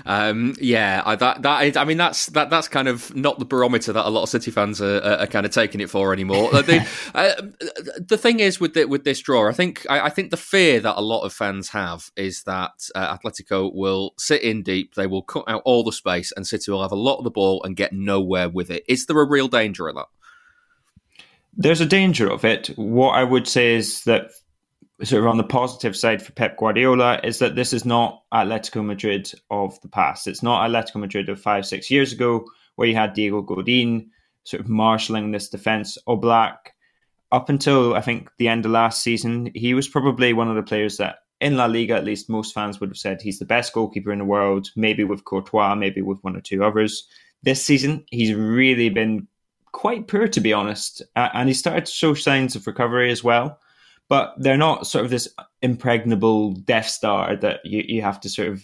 kind of not the barometer that a lot of City fans are kind of taking it for anymore. The thing is with this draw, I think the fear that a lot of fans have is that Atletico will sit in deep, they will cut out all the space, and City will have a lot of the ball and get nowhere with it. Is there a real danger of that? There's a danger of it. What I would say is that, sort of on the positive side for Pep Guardiola, is that this is not Atletico Madrid of the past. It's not Atletico Madrid of 5-6 years ago, where you had Diego Godin sort of marshalling this defence. Oblak, up until I think the end of last season, he was probably one of the players that in La Liga, at least, most fans would have said he's the best goalkeeper in the world, maybe with Courtois, maybe with one or two others. This season, he's really been quite poor, to be honest. And he started to show signs of recovery as well. But they're not sort of this impregnable Death Star that you have to sort of,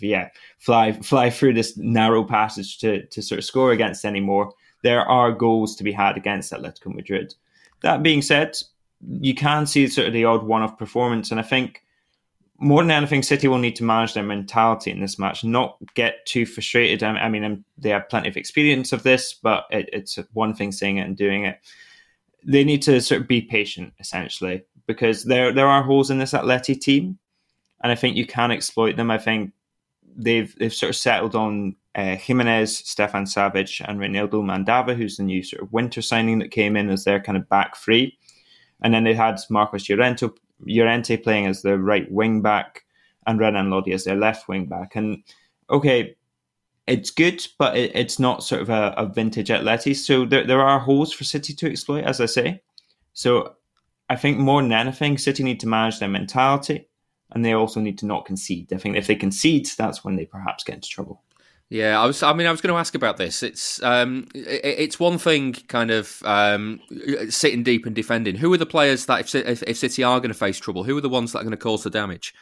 fly through this narrow passage to sort of score against anymore. There are goals to be had against Atletico Madrid. That being said, you can see sort of the odd one-off performance. And I think more than anything, City will need to manage their mentality in this match, not get too frustrated. I mean, they have plenty of experience of this, but it's one thing saying it and doing it. They need to sort of be patient, essentially, because there are holes in this Atleti team, and I think you can exploit them. I think they've sort of settled on Jimenez, Stefan Savic, and Reinaldo Mandava, who's the new sort of winter signing that came in as their kind of back three. And then they had Marcos Llorente playing as the right wing back and Renan Lodi as their left wing back. And okay, it's good, but it's not sort of a vintage Atleti. So there are holes for City to exploit, as I say. So I think more than anything, City need to manage their mentality, and they also need to not concede. I think if they concede, that's when they perhaps get into trouble. Yeah, I was going to ask about this. It's one thing, kind of sitting deep and defending. Who are the players that, if City are going to face trouble, who are the ones that are going to cause the damage?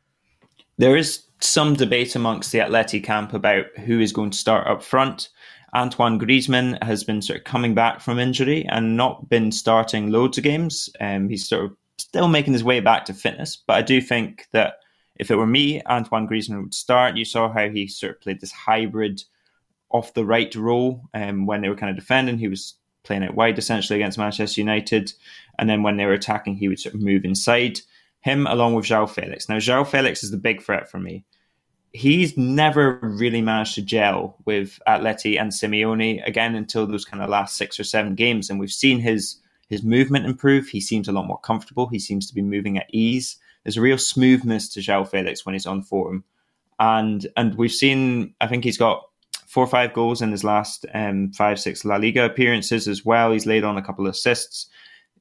There is some debate amongst the Atleti camp about who is going to start up front. Antoine Griezmann has been sort of coming back from injury and not been starting loads of games. He's sort of still making his way back to fitness, but I do think that if it were me, Antoine Griezmann would start. You saw how he sort of played this hybrid off the right role when they were kind of defending. He was playing it wide essentially against Manchester United. And then when they were attacking, he would sort of move inside. Him along with João Felix. Now, João Felix is the big threat for me. He's never really managed to gel with Atleti and Simeone again until those kind of last 6 or 7 games. And we've seen his movement improve. He seems a lot more comfortable. He seems to be moving at ease. There's a real smoothness to João Felix when he's on form. And we've seen, I think he's got 4 or 5 goals in his last 5-6 La Liga appearances as well. He's laid on a couple of assists.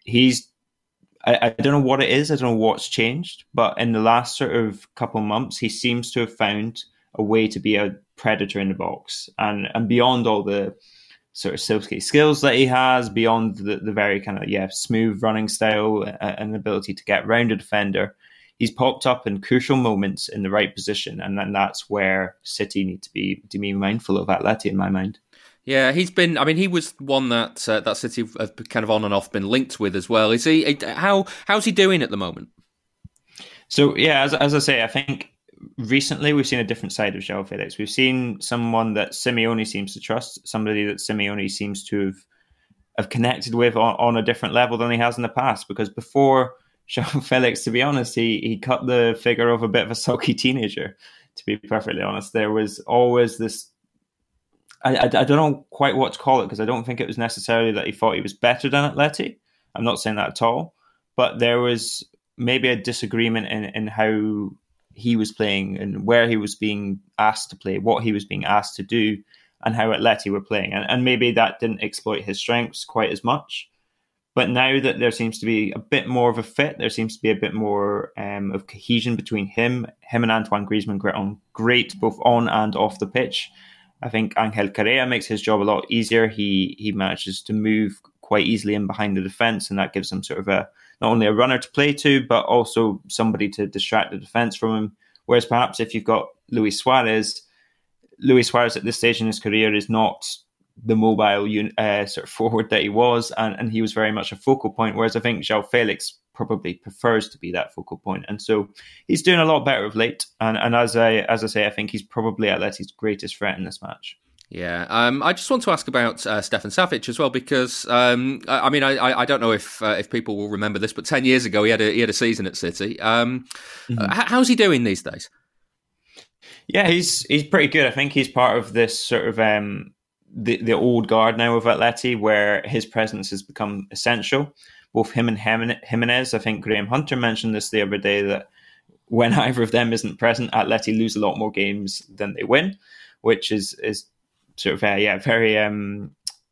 I don't know what it is. I don't know what's changed. But in the last sort of couple of months, he seems to have found a way to be a predator in the box. And beyond all the sort of silky skills that he has, beyond the very kind of smooth running style and ability to get round a defender, he's popped up in crucial moments in the right position, and then that's where City need to be mindful of Atleti in my mind. Yeah, he's been. I mean, he was one that City have kind of on and off been linked with as well. Is he? How's he doing at the moment? So yeah, as I say, I think recently we've seen a different side of João Felix. We've seen someone that Simeone seems to trust, somebody that Simeone seems to have connected with on a different level than he has in the past. Because before João Felix, to be honest, he cut the figure of a bit of a sulky teenager, to be perfectly honest. There was always this, I don't know quite what to call it, because I don't think it was necessarily that he thought he was better than Atleti. I'm not saying that at all. But there was maybe a disagreement in how he was playing and where he was being asked to play, what he was being asked to do, and how Atleti were playing. And maybe that didn't exploit his strengths quite as much. But now that there seems to be a bit more of a fit, there seems to be a bit more of cohesion between him and Antoine Griezmann get on great both on and off the pitch. I think Angel Correa makes his job a lot easier. He manages to move quite easily in behind the defence, and that gives him sort of not only a runner to play to, but also somebody to distract the defence from him. Whereas perhaps if you've got Luis Suarez at this stage in his career is not the mobile sort of forward that he was, and he was very much a focal point, whereas I think João Felix probably prefers to be that focal point. And so he's doing a lot better of late, and as I say, I think he's probably Atleti's greatest threat in this match. Yeah, I just want to ask about Stefan Savic as well, because I don't know if people will remember this, but 10 years ago he had a season at City. How's he doing these days? Yeah, he's pretty good. I think he's part of this sort of the old guard now of Atleti, where his presence has become essential. Both him and Jimenez, I think Graham Hunter mentioned this the other day, that when either of them isn't present, Atleti lose a lot more games than they win, which is sort of very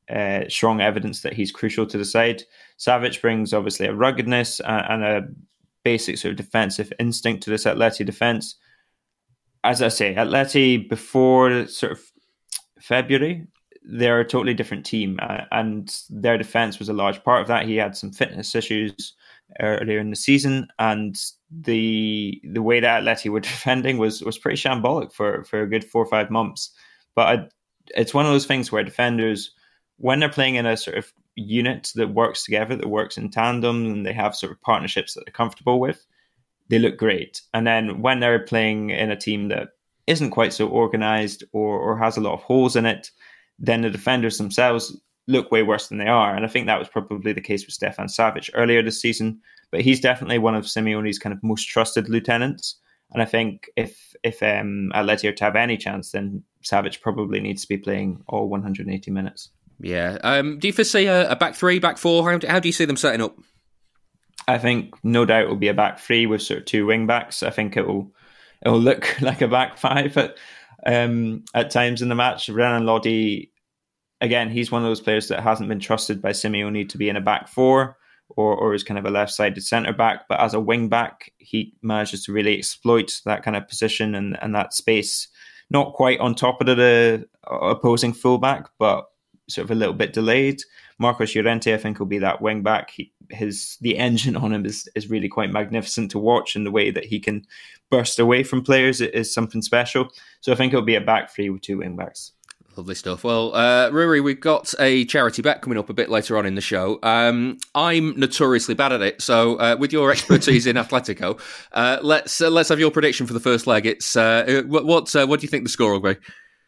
strong evidence that he's crucial to the side. Savic brings obviously a ruggedness and a basic sort of defensive instinct to this Atleti defence. As I say, Atleti before sort of February, they're a totally different team, and their defence was a large part of that. He had some fitness issues earlier in the season, and the way that Atleti were defending was pretty shambolic for a good 4 or 5 months. But it's one of those things where defenders, when they're playing in a sort of unit that works together, that works in tandem, and they have sort of partnerships that they're comfortable with, they look great. And then when they're playing in a team that isn't quite so organised or has a lot of holes in it, then the defenders themselves look way worse than they are. And I think that was probably the case with Stefan Savic earlier this season. But he's definitely one of Simeone's kind of most trusted lieutenants. And I think if Atleti are to have any chance, then Savic probably needs to be playing all 180 minutes. Yeah. Do you foresee a back three, back four? How do you see them setting up? I think no doubt it will be a back three with sort of 2 wing backs. I think it will look like a back five at times in the match. Renan Lodi, again, he's one of those players that hasn't been trusted by Simeone to be in a back four or is kind of a left-sided centre back. But as a wing back, he manages to really exploit that kind of position and that space. Not quite on top of the opposing fullback, but sort of a little bit delayed. Marcos Llorente, I think, will be that wing back. The engine on him is really quite magnificent to watch, and the way that he can burst away from players is something special. So I think it'll be a back three with 2 wing backs. Lovely stuff. Well, Ruri, we've got a charity bet coming up a bit later on in the show. I'm notoriously bad at it, so with your expertise in Atletico, let's have your prediction for the first leg. It's what do you think the score will be?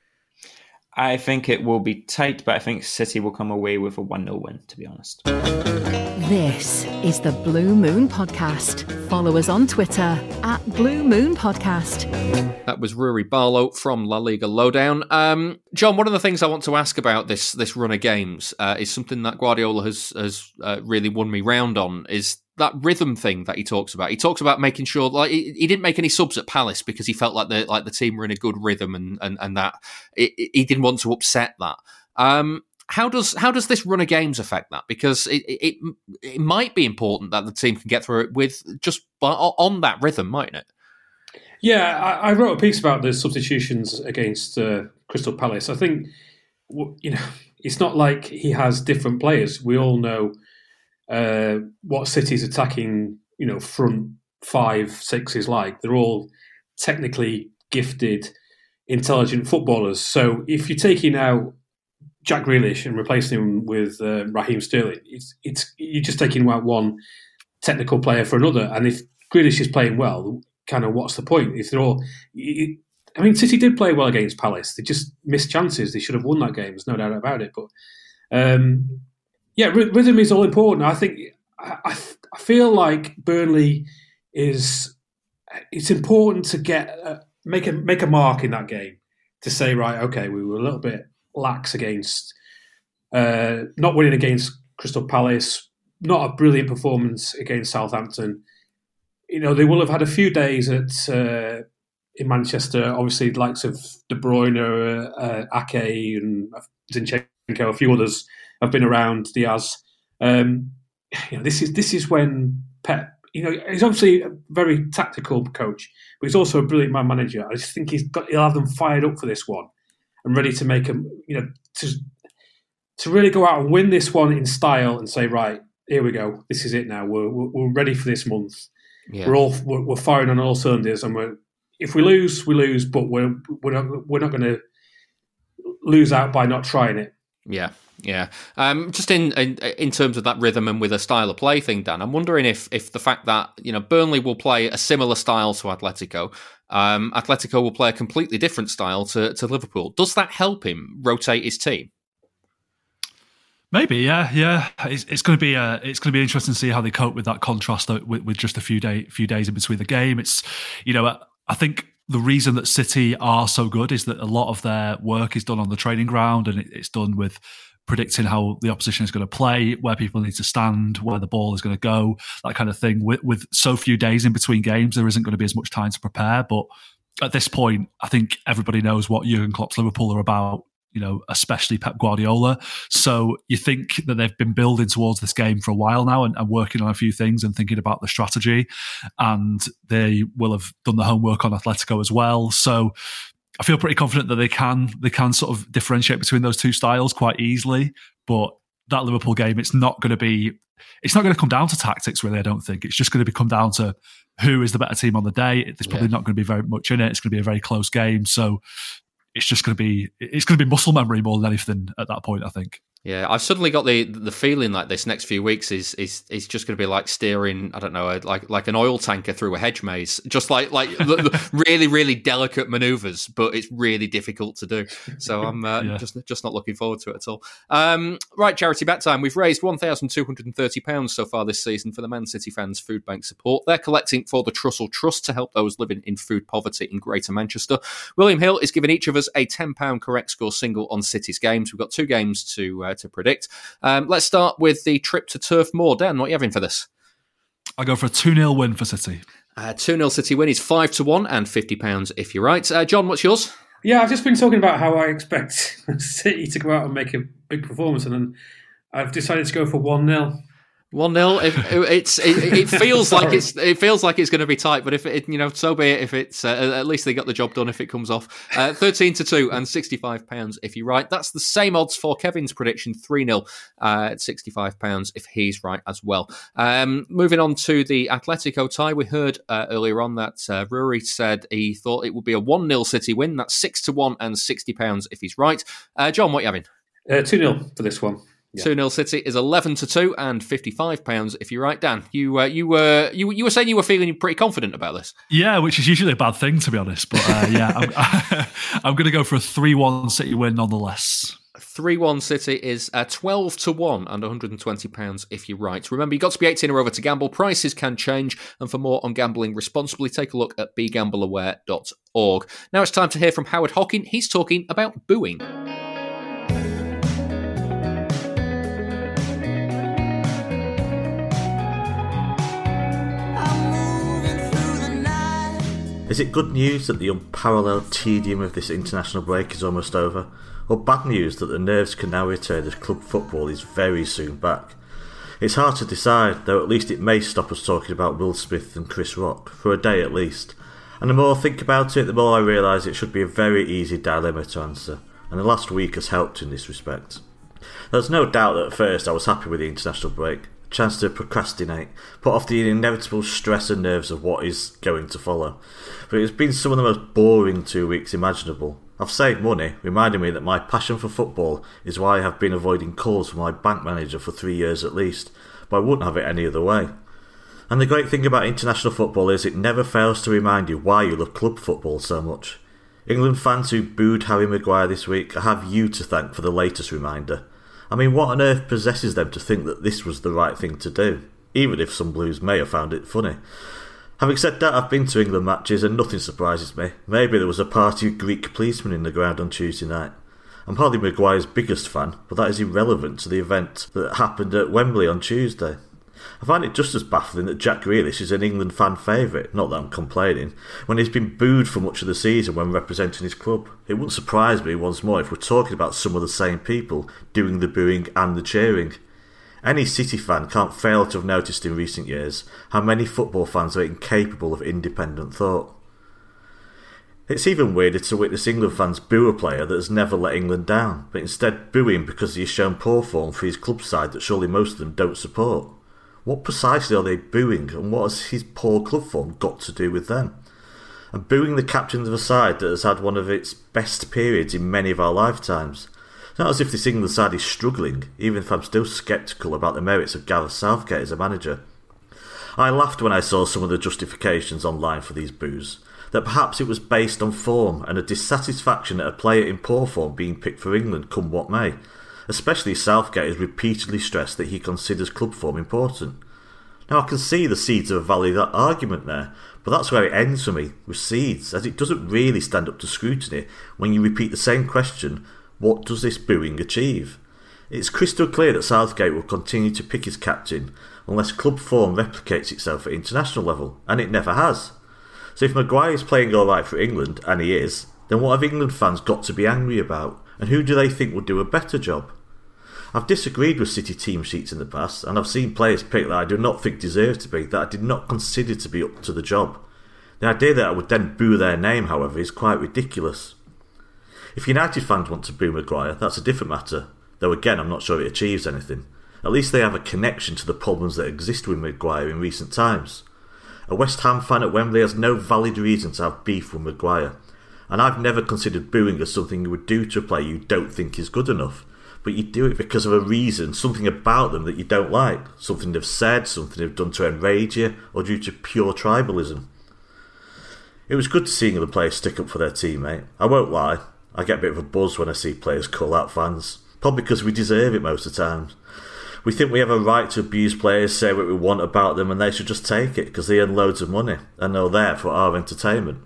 I think it will be tight, but I think City will come away with a 1-0 win, to be honest. This is the Blue Moon Podcast. Follow us on Twitter @Blue Moon Podcast. That was Ruri Barlow from La Liga Lowdown. John, one of the things I want to ask about this run of games is something that Guardiola has really won me round on, is that rhythm thing that he talks about. He talks about making sure, like, he didn't make any subs at Palace because he felt like the team were in a good rhythm and that he didn't want to upset that. How does this run of games affect that? Because it might be important that the team can get through it with just on that rhythm, mightn't it? Yeah, I wrote a piece about the substitutions against Crystal Palace. I think, it's not like he has different players. We all know what City's attacking, front 5, 6 is like. They're all technically gifted, intelligent footballers. So if you're taking out Jack Grealish and replacing him with Raheem Sterling, you're just taking out one technical player for another. And if Grealish is playing well, kind of what's the point? If they're all, City did play well against Palace. They just missed chances. They should have won that game. There's no doubt about it. But rhythm is all important. I think I feel like Burnley it's important to make a mark in that game to say, right, okay, we were a little bit lax against not winning against Crystal Palace, not a brilliant performance against Southampton. They will have had a few days in Manchester, obviously the likes of De Bruyne, Ake and Zinchenko, a few others have been around, Diaz. This is when Pep, he's obviously a very tactical coach, but he's also a brilliant man manager. I just think he'll have them fired up for this one and ready to make them, to really go out and win this one in style and say, right, here we go, this is it now. We're ready for this month. Yeah. We're firing on all cylinders, and if we lose, we lose, but we're not going to lose out by not trying it. Yeah. Yeah. Just in terms of that rhythm and with a style of play thing, Dan, I'm wondering if the fact that, Burnley will play a similar style to Atletico, Atletico will play a completely different style to Liverpool. Does that help him rotate his team? Maybe, yeah. It's going to be interesting to see how they cope with that contrast with just a few days in between the game. It's, I think the reason that City are so good is that a lot of their work is done on the training ground, and it's done with predicting how the opposition is going to play, where people need to stand, where the ball is going to go, that kind of thing. With so few days in between games, there isn't going to be as much time to prepare. But at this point, I think everybody knows what Jurgen Klopp's Liverpool are about. especially Pep Guardiola. So you think that they've been building towards this game for a while now and working on a few things and thinking about the strategy, and they will have done the homework on Atletico as well. So I feel pretty confident that they can sort of differentiate between those two styles quite easily. But that Liverpool game, it's not going to come down to tactics, really. I don't think it's just going to come down to who is the better team on the day. There's probably not going to be very much in it. It's going to be a very close game. So it's going to be muscle memory more than anything at that point, I think. Yeah, I've suddenly got the feeling like this next few weeks is just going to be like steering, I don't know, like an oil tanker through a hedge maze, just like really, really delicate manoeuvres, but it's really difficult to do. So I'm just not looking forward to it at all. Right, charity bet time. We've raised £1,230 so far this season for the Man City fans food bank support. They're collecting for the Trussell Trust to help those living in food poverty in Greater Manchester. William Hill is giving each of us a £10 correct score single on City's games. We've got 2 games to predict. Let's start with the trip to Turf Moor. Dan, what are you having for this? I go for a 2-0 win for City. 2-0 City win is 5-1 and £50 if you're right. John, what's yours? Yeah, I've just been talking about how I expect City to go out and make a big performance, and then I've decided to go for 1-0. 1-0. It feels like it's going to be tight, but if it, so be it. If it's at least they got the job done. If it comes off, 13-2 and £65 if you're right. That's the same odds for Kevin's prediction, 3-0 at £65 if he's right as well. Moving on to the Atletico tie, we heard earlier on that Rory said he thought it would be a 1-0 City win. That's 6-1 and £60 if he's right. John, what are you having? 2-0 for this one. Yeah. 2-0 City is 11-2 and £55 if you're right. Dan, you were saying you were feeling pretty confident about this. Yeah, which is usually a bad thing, to be honest. But I'm going to go for a 3-1 City win nonetheless. 3-1 City is 12-1 and £120 if you're right. Remember, you've got to be 18 or over to gamble. Prices can change. And for more on gambling responsibly, take a look at begambleaware.org. Now it's time to hear from Howard Hockin. He's talking about booing. Is it good news that the unparalleled tedium of this international break is almost over? Or bad news that the nerves can now return as club football is very soon back? It's hard to decide, though at least it may stop us talking about Will Smith and Chris Rock, for a day at least. And the more I think about it, the more I realise it should be a very easy dilemma to answer, and the last week has helped in this respect. There's no doubt that at first I was happy with the international break, a chance to procrastinate, put off the inevitable stress and nerves of what is going to follow. But it's been some of the most boring 2 weeks imaginable. I've saved money, reminding me that my passion for football is why I have been avoiding calls from my bank manager for 3 years at least, but I wouldn't have it any other way. And the great thing about international football is it never fails to remind you why you love club football so much. England fans who booed Harry Maguire this week, I have you to thank for the latest reminder. I mean, what on earth possesses them to think that this was the right thing to do, even if some Blues may have found it funny? Having said that, I've been to England matches and nothing surprises me. Maybe there was a party of Greek policemen in the ground on Tuesday night. I'm probably Maguire's biggest fan, but that is irrelevant to the event that happened at Wembley on Tuesday. I find it just as baffling that Jack Grealish is an England fan favourite, not that I'm complaining, when he's been booed for much of the season when representing his club. It wouldn't surprise me once more if we're talking about some of the same people doing the booing and the cheering. Any City fan can't fail to have noticed in recent years how many football fans are incapable of independent thought. It's even weirder to witness England fans boo a player that has never let England down, but instead boo him because he has shown poor form for his club side that surely most of them don't support. What precisely are they booing, and what has his poor club form got to do with them? And booing the captain of a side that has had one of its best periods in many of our lifetimes. It's not as if this England side is struggling, even if I'm still sceptical about the merits of Gareth Southgate as a manager. I laughed when I saw some of the justifications online for these boos, that perhaps it was based on form and a dissatisfaction at a player in poor form being picked for England come what may. Especially Southgate has repeatedly stressed that he considers club form important. Now I can see the seeds of a valid argument there, but that's where it ends for me, with seeds, as it doesn't really stand up to scrutiny when you repeat the same question, what does this booing achieve? It's crystal clear that Southgate will continue to pick his captain unless club form replicates itself at international level, and it never has. So if Maguire is playing alright for England, and he is, then what have England fans got to be angry about? And who do they think would do a better job? I've disagreed with City team sheets in the past, and I've seen players picked that I do not think deserve to be, that I did not consider to be up to the job. The idea that I would then boo their name, however, is quite ridiculous. If United fans want to boo Maguire, that's a different matter, though again I'm not sure it achieves anything. At least they have a connection to the problems that exist with Maguire in recent times. A West Ham fan at Wembley has no valid reason to have beef with Maguire, and I've never considered booing as something you would do to a player you don't think is good enough. But you do it because of a reason, something about them that you don't like, something they've said, something they've done to enrage you, or due to pure tribalism. It was good to see England players stick up for their teammate. I won't lie, I get a bit of a buzz when I see players call out fans, probably because we deserve it most of the time. We think we have a right to abuse players, say what we want about them, and they should just take it because they earn loads of money and they're there for our entertainment.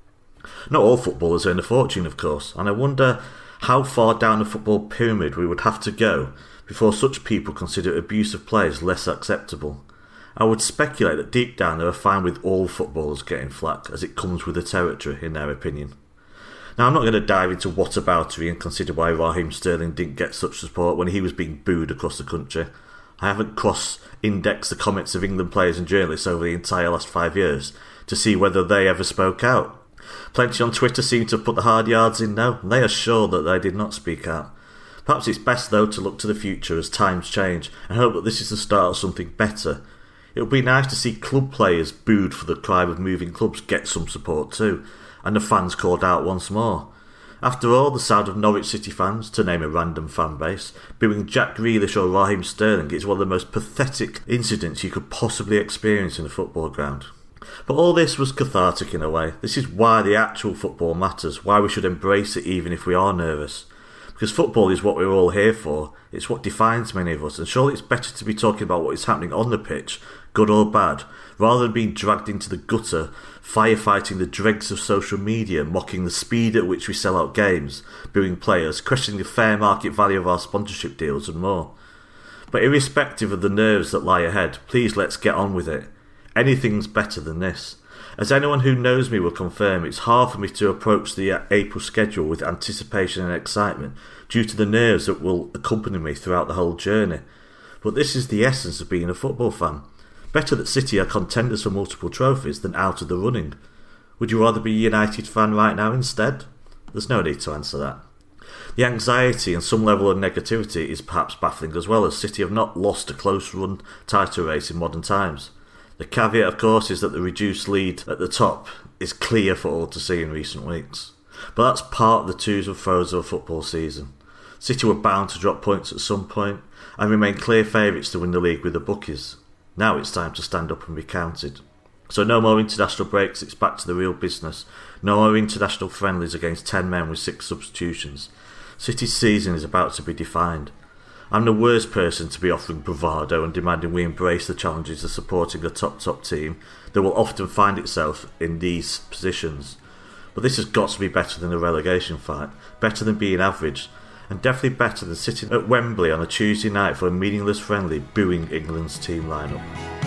Not all footballers earn a fortune, of course, and I wonder how far down the football pyramid we would have to go before such people consider abuse of players less acceptable. I would speculate that deep down they are fine with all footballers getting flack, as it comes with the territory, in their opinion. Now, I'm not going to dive into whataboutery and consider why Raheem Sterling didn't get such support when he was being booed across the country. I haven't cross-indexed the comments of England players and journalists over the entire last 5 years to see whether they ever spoke out. Plenty on Twitter seem to have put the hard yards in now, and they are sure that they did not speak out. Perhaps it's best, though, to look to the future as times change and hope that this is the start of something better. It would be nice to see club players booed for the crime of moving clubs get some support too, and the fans called out once more. After all, the sound of Norwich City fans, to name a random fan base, booing Jack Grealish or Raheem Sterling is one of the most pathetic incidents you could possibly experience in a football ground. But all this was cathartic in a way. This is why the actual football matters, why we should embrace it even if we are nervous. Because football is what we're all here for, it's what defines many of us, and surely it's better to be talking about what is happening on the pitch, good or bad, rather than being dragged into the gutter, firefighting the dregs of social media, mocking the speed at which we sell out games, booing players, questioning the fair market value of our sponsorship deals and more. But irrespective of the nerves that lie ahead, please let's get on with it. Anything's better than this. As anyone who knows me will confirm, it's hard for me to approach the April schedule with anticipation and excitement due to the nerves that will accompany me throughout the whole journey. But this is the essence of being a football fan. Better that City are contenders for multiple trophies than out of the running. Would you rather be a United fan right now instead? There's no need to answer that. The anxiety and some level of negativity is perhaps baffling as well, as City have not lost a close-run title race in modern times. The caveat, of course, is that the reduced lead at the top is clear for all to see in recent weeks. But that's part of the twos and throws of a football season. City were bound to drop points at some point and remain clear favourites to win the league with the bookies. Now it's time to stand up and be counted. So no more international breaks, it's back to the real business. No more international friendlies against 10 men with 6 substitutions. City's season is about to be defined. I'm the worst person to be offering bravado and demanding we embrace the challenges of supporting a top team that will often find itself in these positions. But this has got to be better than a relegation fight, better than being average, and definitely better than sitting at Wembley on a Tuesday night for a meaningless friendly booing England's team lineup.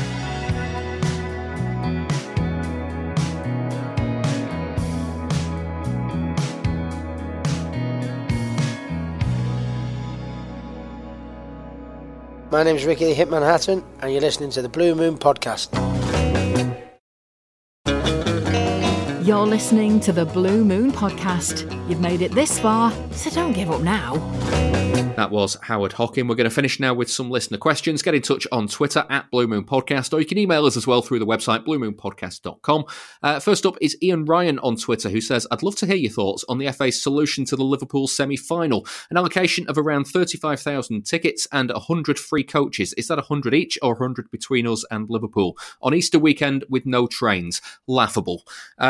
My name's Ricky the Hitman Hatton, and you're listening to the Blue Moon Podcast. You're listening to the Blue Moon Podcast. You've made it this far, so don't give up now. That was Howard Hockin. We're going to finish now with some listener questions. Get in touch on Twitter at Blue Moon Podcast, or you can email us as well through the website bluemoonpodcast.com. First up is Ian Ryan on Twitter, who says, I'd love to hear your thoughts on the FA's solution to the Liverpool semi-final. An allocation of around 35,000 tickets and 100 free coaches. Is that 100 each or 100 between us and Liverpool? On Easter weekend with no trains. Laughable.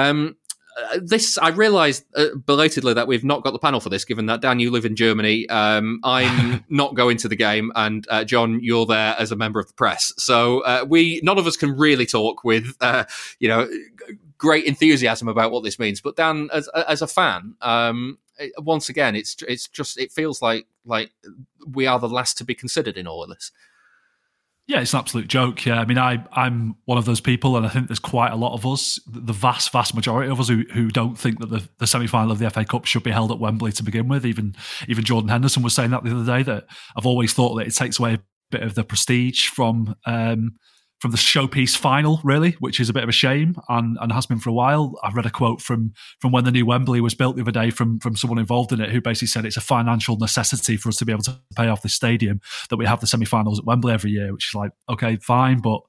I realised belatedly that we've not got the panel for this, given that, Dan, you live in Germany. I'm not going to the game, and John, you're there as a member of the press. So none of us can really talk with, great enthusiasm about what this means. But Dan, as a fan, once again, it feels like we are the last to be considered in all of this. Yeah, it's an absolute joke. Yeah, I mean, I'm one of those people, and I think there's quite a lot of us, the vast majority of us, who don't think that the semi-final of the FA Cup should be held at Wembley to begin with. Even Jordan Henderson was saying that the other day, that I've always thought that it takes away a bit of the prestige from the showpiece final, really, which is a bit of a shame and has been for a while. I read a quote from when the new Wembley was built the other day from someone involved in it, who basically said it's a financial necessity for us to be able to pay off this stadium that we have the semi-finals at Wembley every year, which is like, okay, fine, but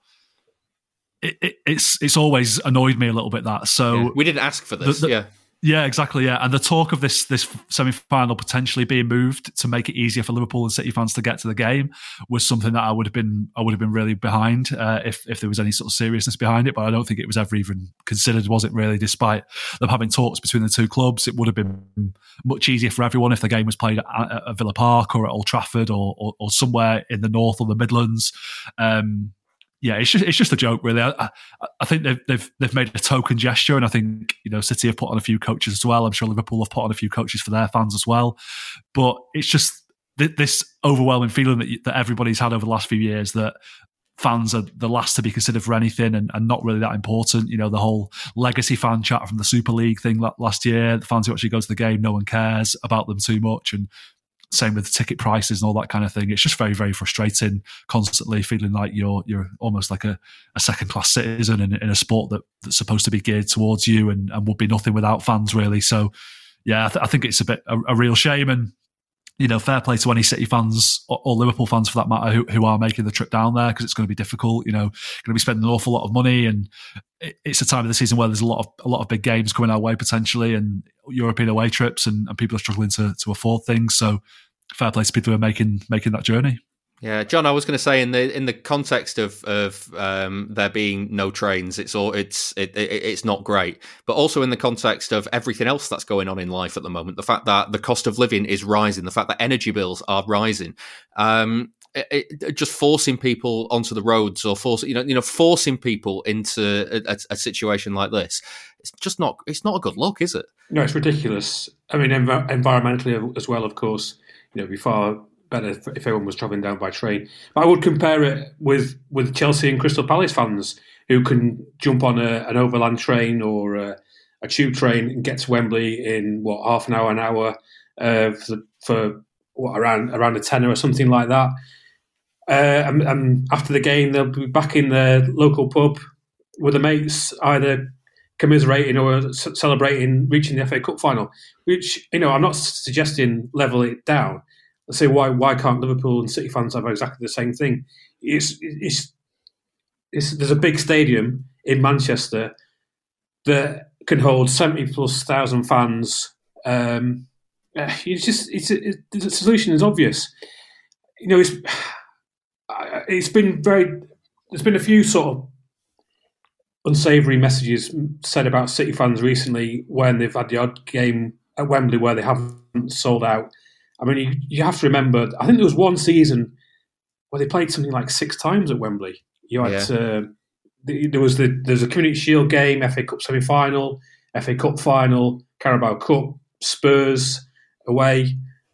it's always annoyed me a little bit that. So we didn't ask for this, Yeah, exactly. Yeah, and the talk of this semi-final potentially being moved to make it easier for Liverpool and City fans to get to the game was something that I would have been really behind if there was any sort of seriousness behind it. But I don't think it was ever even considered, was it really? Despite them having talks between the two clubs, it would have been much easier for everyone if the game was played at Villa Park or at Old Trafford or somewhere in the north or the Midlands. Yeah, it's just a joke, really. I think they've made a token gesture, and I think City have put on a few coaches as well. I'm sure Liverpool have put on a few coaches for their fans as well. But it's just this overwhelming feeling that everybody's had over the last few years that fans are the last to be considered for anything and not really that important. The whole legacy fan chat from the Super League thing last year. The fans who actually go to the game, no one cares about them too much, and same with the ticket prices and all that kind of thing. It's just very, very frustrating, constantly feeling like you're almost like a second-class citizen in a sport that's supposed to be geared towards you and would be nothing without fans, really. So, yeah, I think it's a real shame. And, fair play to any City fans or Liverpool fans, for that matter, who are making the trip down there, because it's going to be difficult. Going to be spending an awful lot of money, and it's a time of the season where there's a lot of big games coming our way potentially, and European away trips, and people are struggling to afford things. So fair play to people who are making that journey. Yeah, John, I was going to say in the context of there being no trains, it's not great, but also in the context of everything else that's going on in life at the moment, the fact that the cost of living is rising, the fact that energy bills are rising, just forcing people onto the roads or forcing people into a situation like this. It's not a good look, is it? No, it's ridiculous. I mean, environmentally as well, of course. It'd be far better if everyone was travelling down by train. But I would compare it with Chelsea and Crystal Palace fans who can jump on an overland train or a tube train and get to Wembley in half an hour, for around a tenner or something like that. And after the game, they'll be back in their local pub with the mates, either commiserating or celebrating reaching the FA Cup final. Which I'm not suggesting level it down. I say why can't Liverpool and City fans have exactly the same thing? There's a big stadium in Manchester that can hold 70,000+ fans. The solution is obvious. There's been a few sort of unsavoury messages said about City fans recently when they've had the odd game at Wembley where they haven't sold out. I mean, you have to remember, I think there was one season where they played something like 6 times at Wembley. You had there's a Community Shield game, FA Cup semi-final, FA Cup final, Carabao Cup, Spurs away.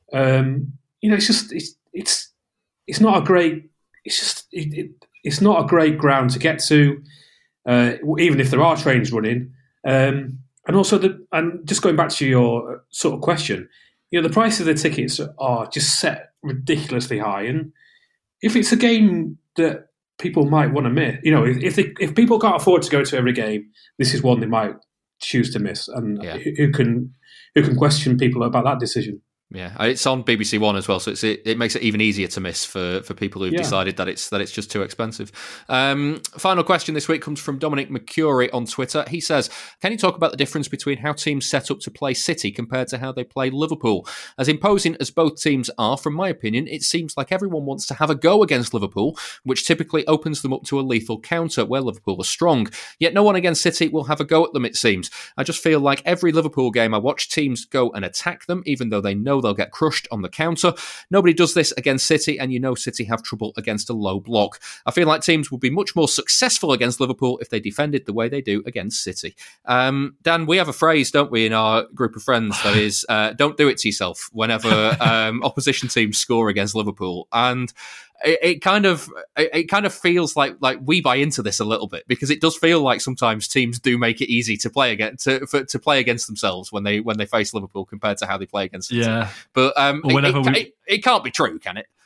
It's not a great. It's not a great ground to get to, even if there are trains running. And also, just going back to your sort of question, the price of the tickets are just set ridiculously high. And if it's a game that people might want to miss, if people can't afford to go to every game, this is one they might choose to miss. And who can question people about that decision? Yeah, it's on BBC One as well, so it makes it even easier to miss for people who've decided that it's just too expensive. Final question this week comes from Dominic Mercury on Twitter. He says, can you talk about the difference between how teams set up to play City compared to how they play Liverpool? As imposing as both teams are, from my opinion, it seems like everyone wants to have a go against Liverpool, which typically opens them up to a lethal counter where Liverpool are strong. Yet no one against City will have a go at them, it seems. I just feel like every Liverpool game I watch, teams go and attack them, even though they know they'll get crushed on the counter. Nobody does this against City, and City have trouble against a low block. I feel like teams would be much more successful against Liverpool if they defended the way they do against City. Dan, we have a phrase, don't we, in our group of friends that is, don't do it to yourself whenever opposition teams score against Liverpool. And it kind of feels like we buy into this a little bit, because it does feel like sometimes teams do make it easy to play against to play against themselves when they face Liverpool compared to how they play against City. Yeah, but it can't be true, can it?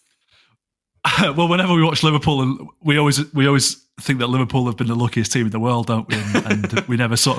Well, whenever we watch Liverpool, and we always think that Liverpool have been the luckiest team in the world, don't we? And we never sort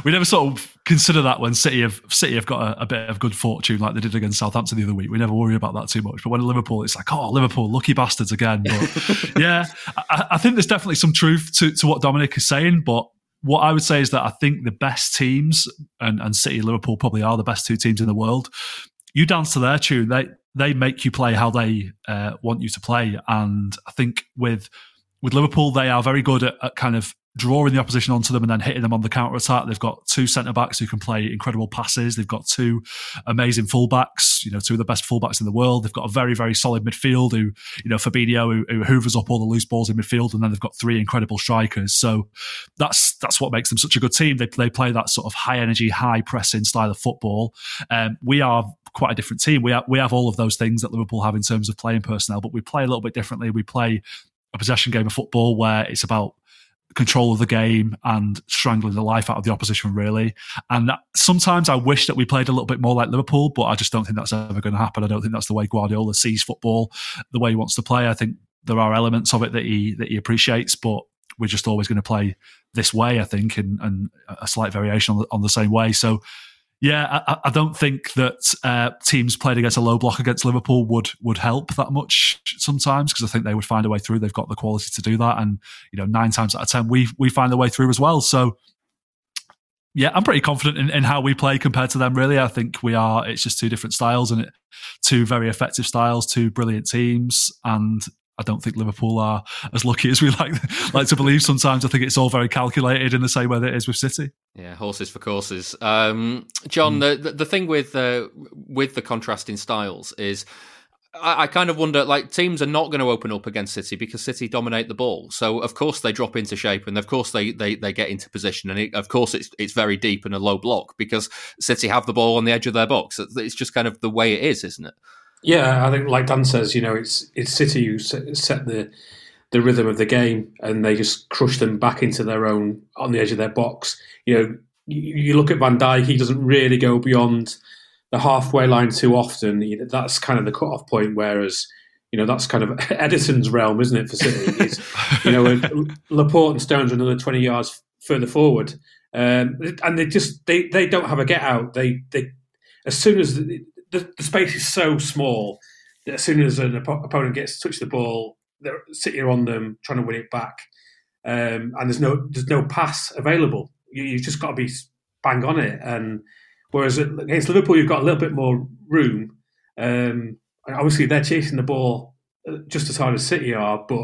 of consider that when City have got a bit of good fortune like they did against Southampton the other week. We never worry about that too much. But when Liverpool, it's like, oh, Liverpool, lucky bastards again. But yeah, I think there's definitely some truth to what Dominic is saying. But what I would say is that I think the best teams, and City and Liverpool probably are the best two teams in the world. You dance to their tune. They make you play how they want you to play. And I think with Liverpool, they are very good at kind of drawing the opposition onto them and then hitting them on the counter-attack. They've got two centre-backs who can play incredible passes. They've got two amazing full-backs, two of the best full-backs in the world. They've got a very, very solid midfield who, Fabinho, who hoovers up all the loose balls in midfield, and then they've got three incredible strikers. So that's what makes them such a good team. They play that sort of high-energy, high-pressing style of football. We are quite a different team. We have all of those things that Liverpool have in terms of playing personnel, but we play a little bit differently. We play a possession game of football where it's about control of the game and strangling the life out of the opposition, really. And sometimes I wish that we played a little bit more like Liverpool, but I just don't think that's ever going to happen. I don't think that's the way Guardiola sees football, the way he wants to play. I think there are elements of it that he appreciates, but we're just always going to play this way, I think, and a slight variation on the same way. So yeah, I don't think that teams played against a low block against Liverpool would help that much sometimes, because I think they would find a way through. They've got the quality to do that, and 9 times out of 10 we find a way through as well. So yeah, I'm pretty confident in how we play compared to them. Really, I think we are. It's just two different styles, and two very effective styles, two brilliant teams, and I don't think Liverpool are as lucky as we like to believe sometimes. I think it's all very calculated in the same way that it is with City. Yeah, horses for courses. John, the thing with the contrasting styles is I kind of wonder, like, teams are not going to open up against City because City dominate the ball. So, of course, they drop into shape, and of course they get into position, and of course it's very deep and a low block because City have the ball on the edge of their box. It's just kind of the way it is, isn't it? Yeah, I think, like Dan says, it's City who set the rhythm of the game, and they just crush them back into their own, on the edge of their box. You look at Van Dijk; he doesn't really go beyond the halfway line too often. That's kind of the cut-off point. Whereas, that's kind of Edison's realm, isn't it, for City? Laporte and Stones are another 20 yards further forward, and they don't have a get out. They as soon as the space is so small that as soon as an opponent gets to touch the ball, they're sitting on them trying to win it back, and there's no pass available. You've just got to be bang on it. And whereas against Liverpool, you've got a little bit more room. Obviously, they're chasing the ball just as hard as City are, but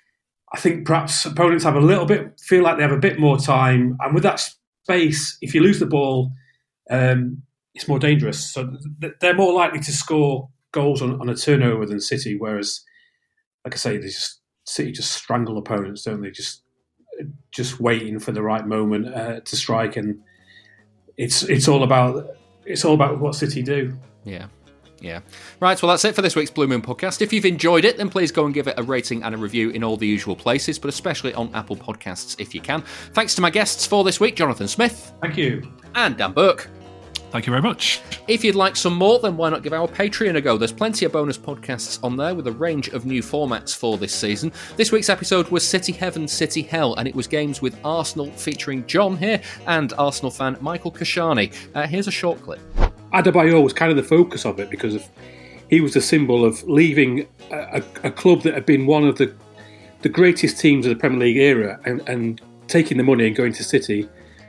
I think perhaps opponents feel like they have a bit more time, and with that space, if you lose the ball, it's more dangerous. So they're more likely to score goals on a turnover than City, whereas, like I say, City just strangle opponents, don't they? Just waiting for the right moment to strike, and it's all about what City do. Yeah. Right, well, that's it for this week's Blue Moon podcast. If you've enjoyed it, then please go and give it a rating and a review in all the usual places, but especially on Apple Podcasts if you can. Thanks to my guests for this week, Jonathan Smith. Thank you. And Dan Burke. Thank you very much. If you'd like some more, then why not give our Patreon a go? There's plenty of bonus podcasts on there with a range of new formats for this season. This week's episode was City Heaven, City Hell, and it was games with Arsenal featuring John here and Arsenal fan Michael Kashani. Here's a short clip. Adebayor was kind of the focus of it because he was the symbol of leaving a club that had been one of the greatest teams of the Premier League era and taking the money and going to City.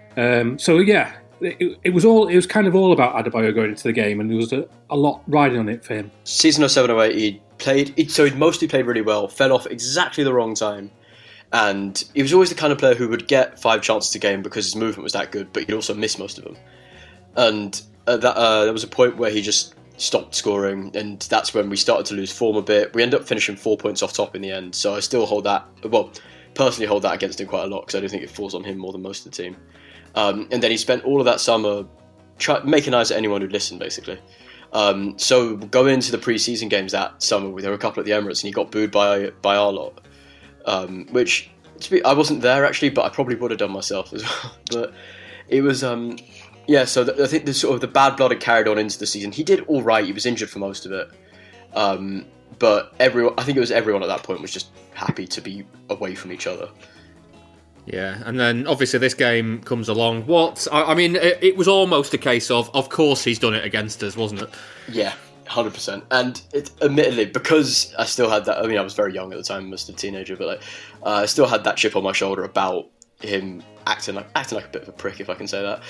It was kind of all about Adebayor going into the game, and there was a lot riding on it for him. Season 07-08, he'd mostly played really well, fell off exactly the wrong time, and he was always the kind of player who would get 5 chances a game because his movement was that good, but he'd also miss most of them. And there was a point where he just stopped scoring, and that's when we started to lose form a bit. We ended up finishing 4 points off top in the end, so I still personally hold that against him quite a lot because I do think it falls on him more than most of the team. And then he spent all of that summer making eyes at anyone who'd listen, basically. So going into the pre-season games that summer, there were a couple at the Emirates, and he got booed by our lot, which I wasn't there actually, but I probably would have done myself as well. But it was I think the bad blood had carried on into the season. He did all right. He was injured for most of it, but I think it was everyone at that point was just happy to be away from each other. Yeah, and then obviously this game comes along. It was almost a case of course he's done it against us, wasn't it? Yeah, 100%. And admittedly, because I still had that, I was very young at the time, just a teenager, but I still had that chip on my shoulder about him acting like a bit of a prick, if I can say that.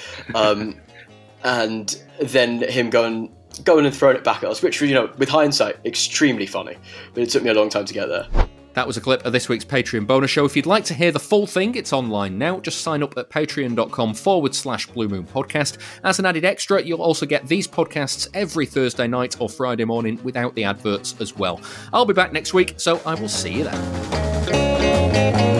And then him going and throwing it back at us, which, with hindsight, extremely funny. But it took me a long time to get there. That was a clip of this week's Patreon bonus show. If you'd like to hear the full thing, it's online now. Just sign up at patreon.com/Blue Moon Podcast. As an added extra, you'll also get these podcasts every Thursday night or Friday morning without the adverts as well. I'll be back next week, so I will see you then.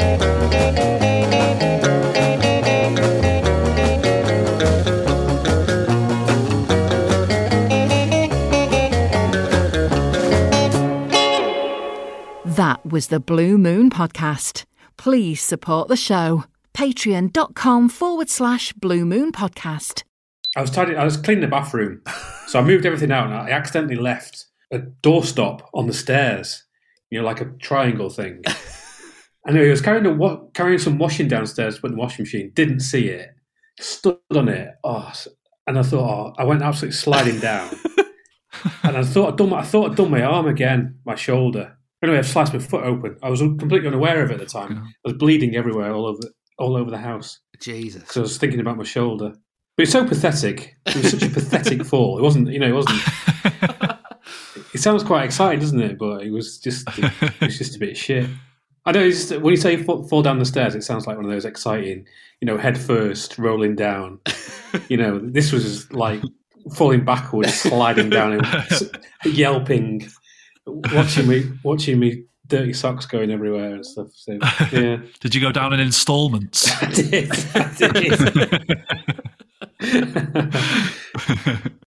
That was the Blue Moon Podcast. Please support the show. Patreon.com/Blue Moon Podcast. I was cleaning the bathroom, so I moved everything out, and I accidentally left a doorstop on the stairs, like a triangle thing. And I was carrying some washing downstairs to put in the washing machine, didn't see it, stood on it, and I thought, I went absolutely sliding down. And I thought I'd done my arm again, my shoulder. Anyway, I've sliced my foot open. I was completely unaware of it at the time. I was bleeding everywhere, all over the house. Jesus. So I was thinking about my shoulder. But it's so pathetic. It was such a pathetic fall. It wasn't. It sounds quite exciting, doesn't it? But it was just a bit of shit. I know. When you say fall down the stairs, it sounds like one of those exciting, head first, rolling down. This was like falling backwards, sliding down, and yelping. Watching me dirty socks going everywhere and stuff. So, yeah. Did you go down in installments? I did.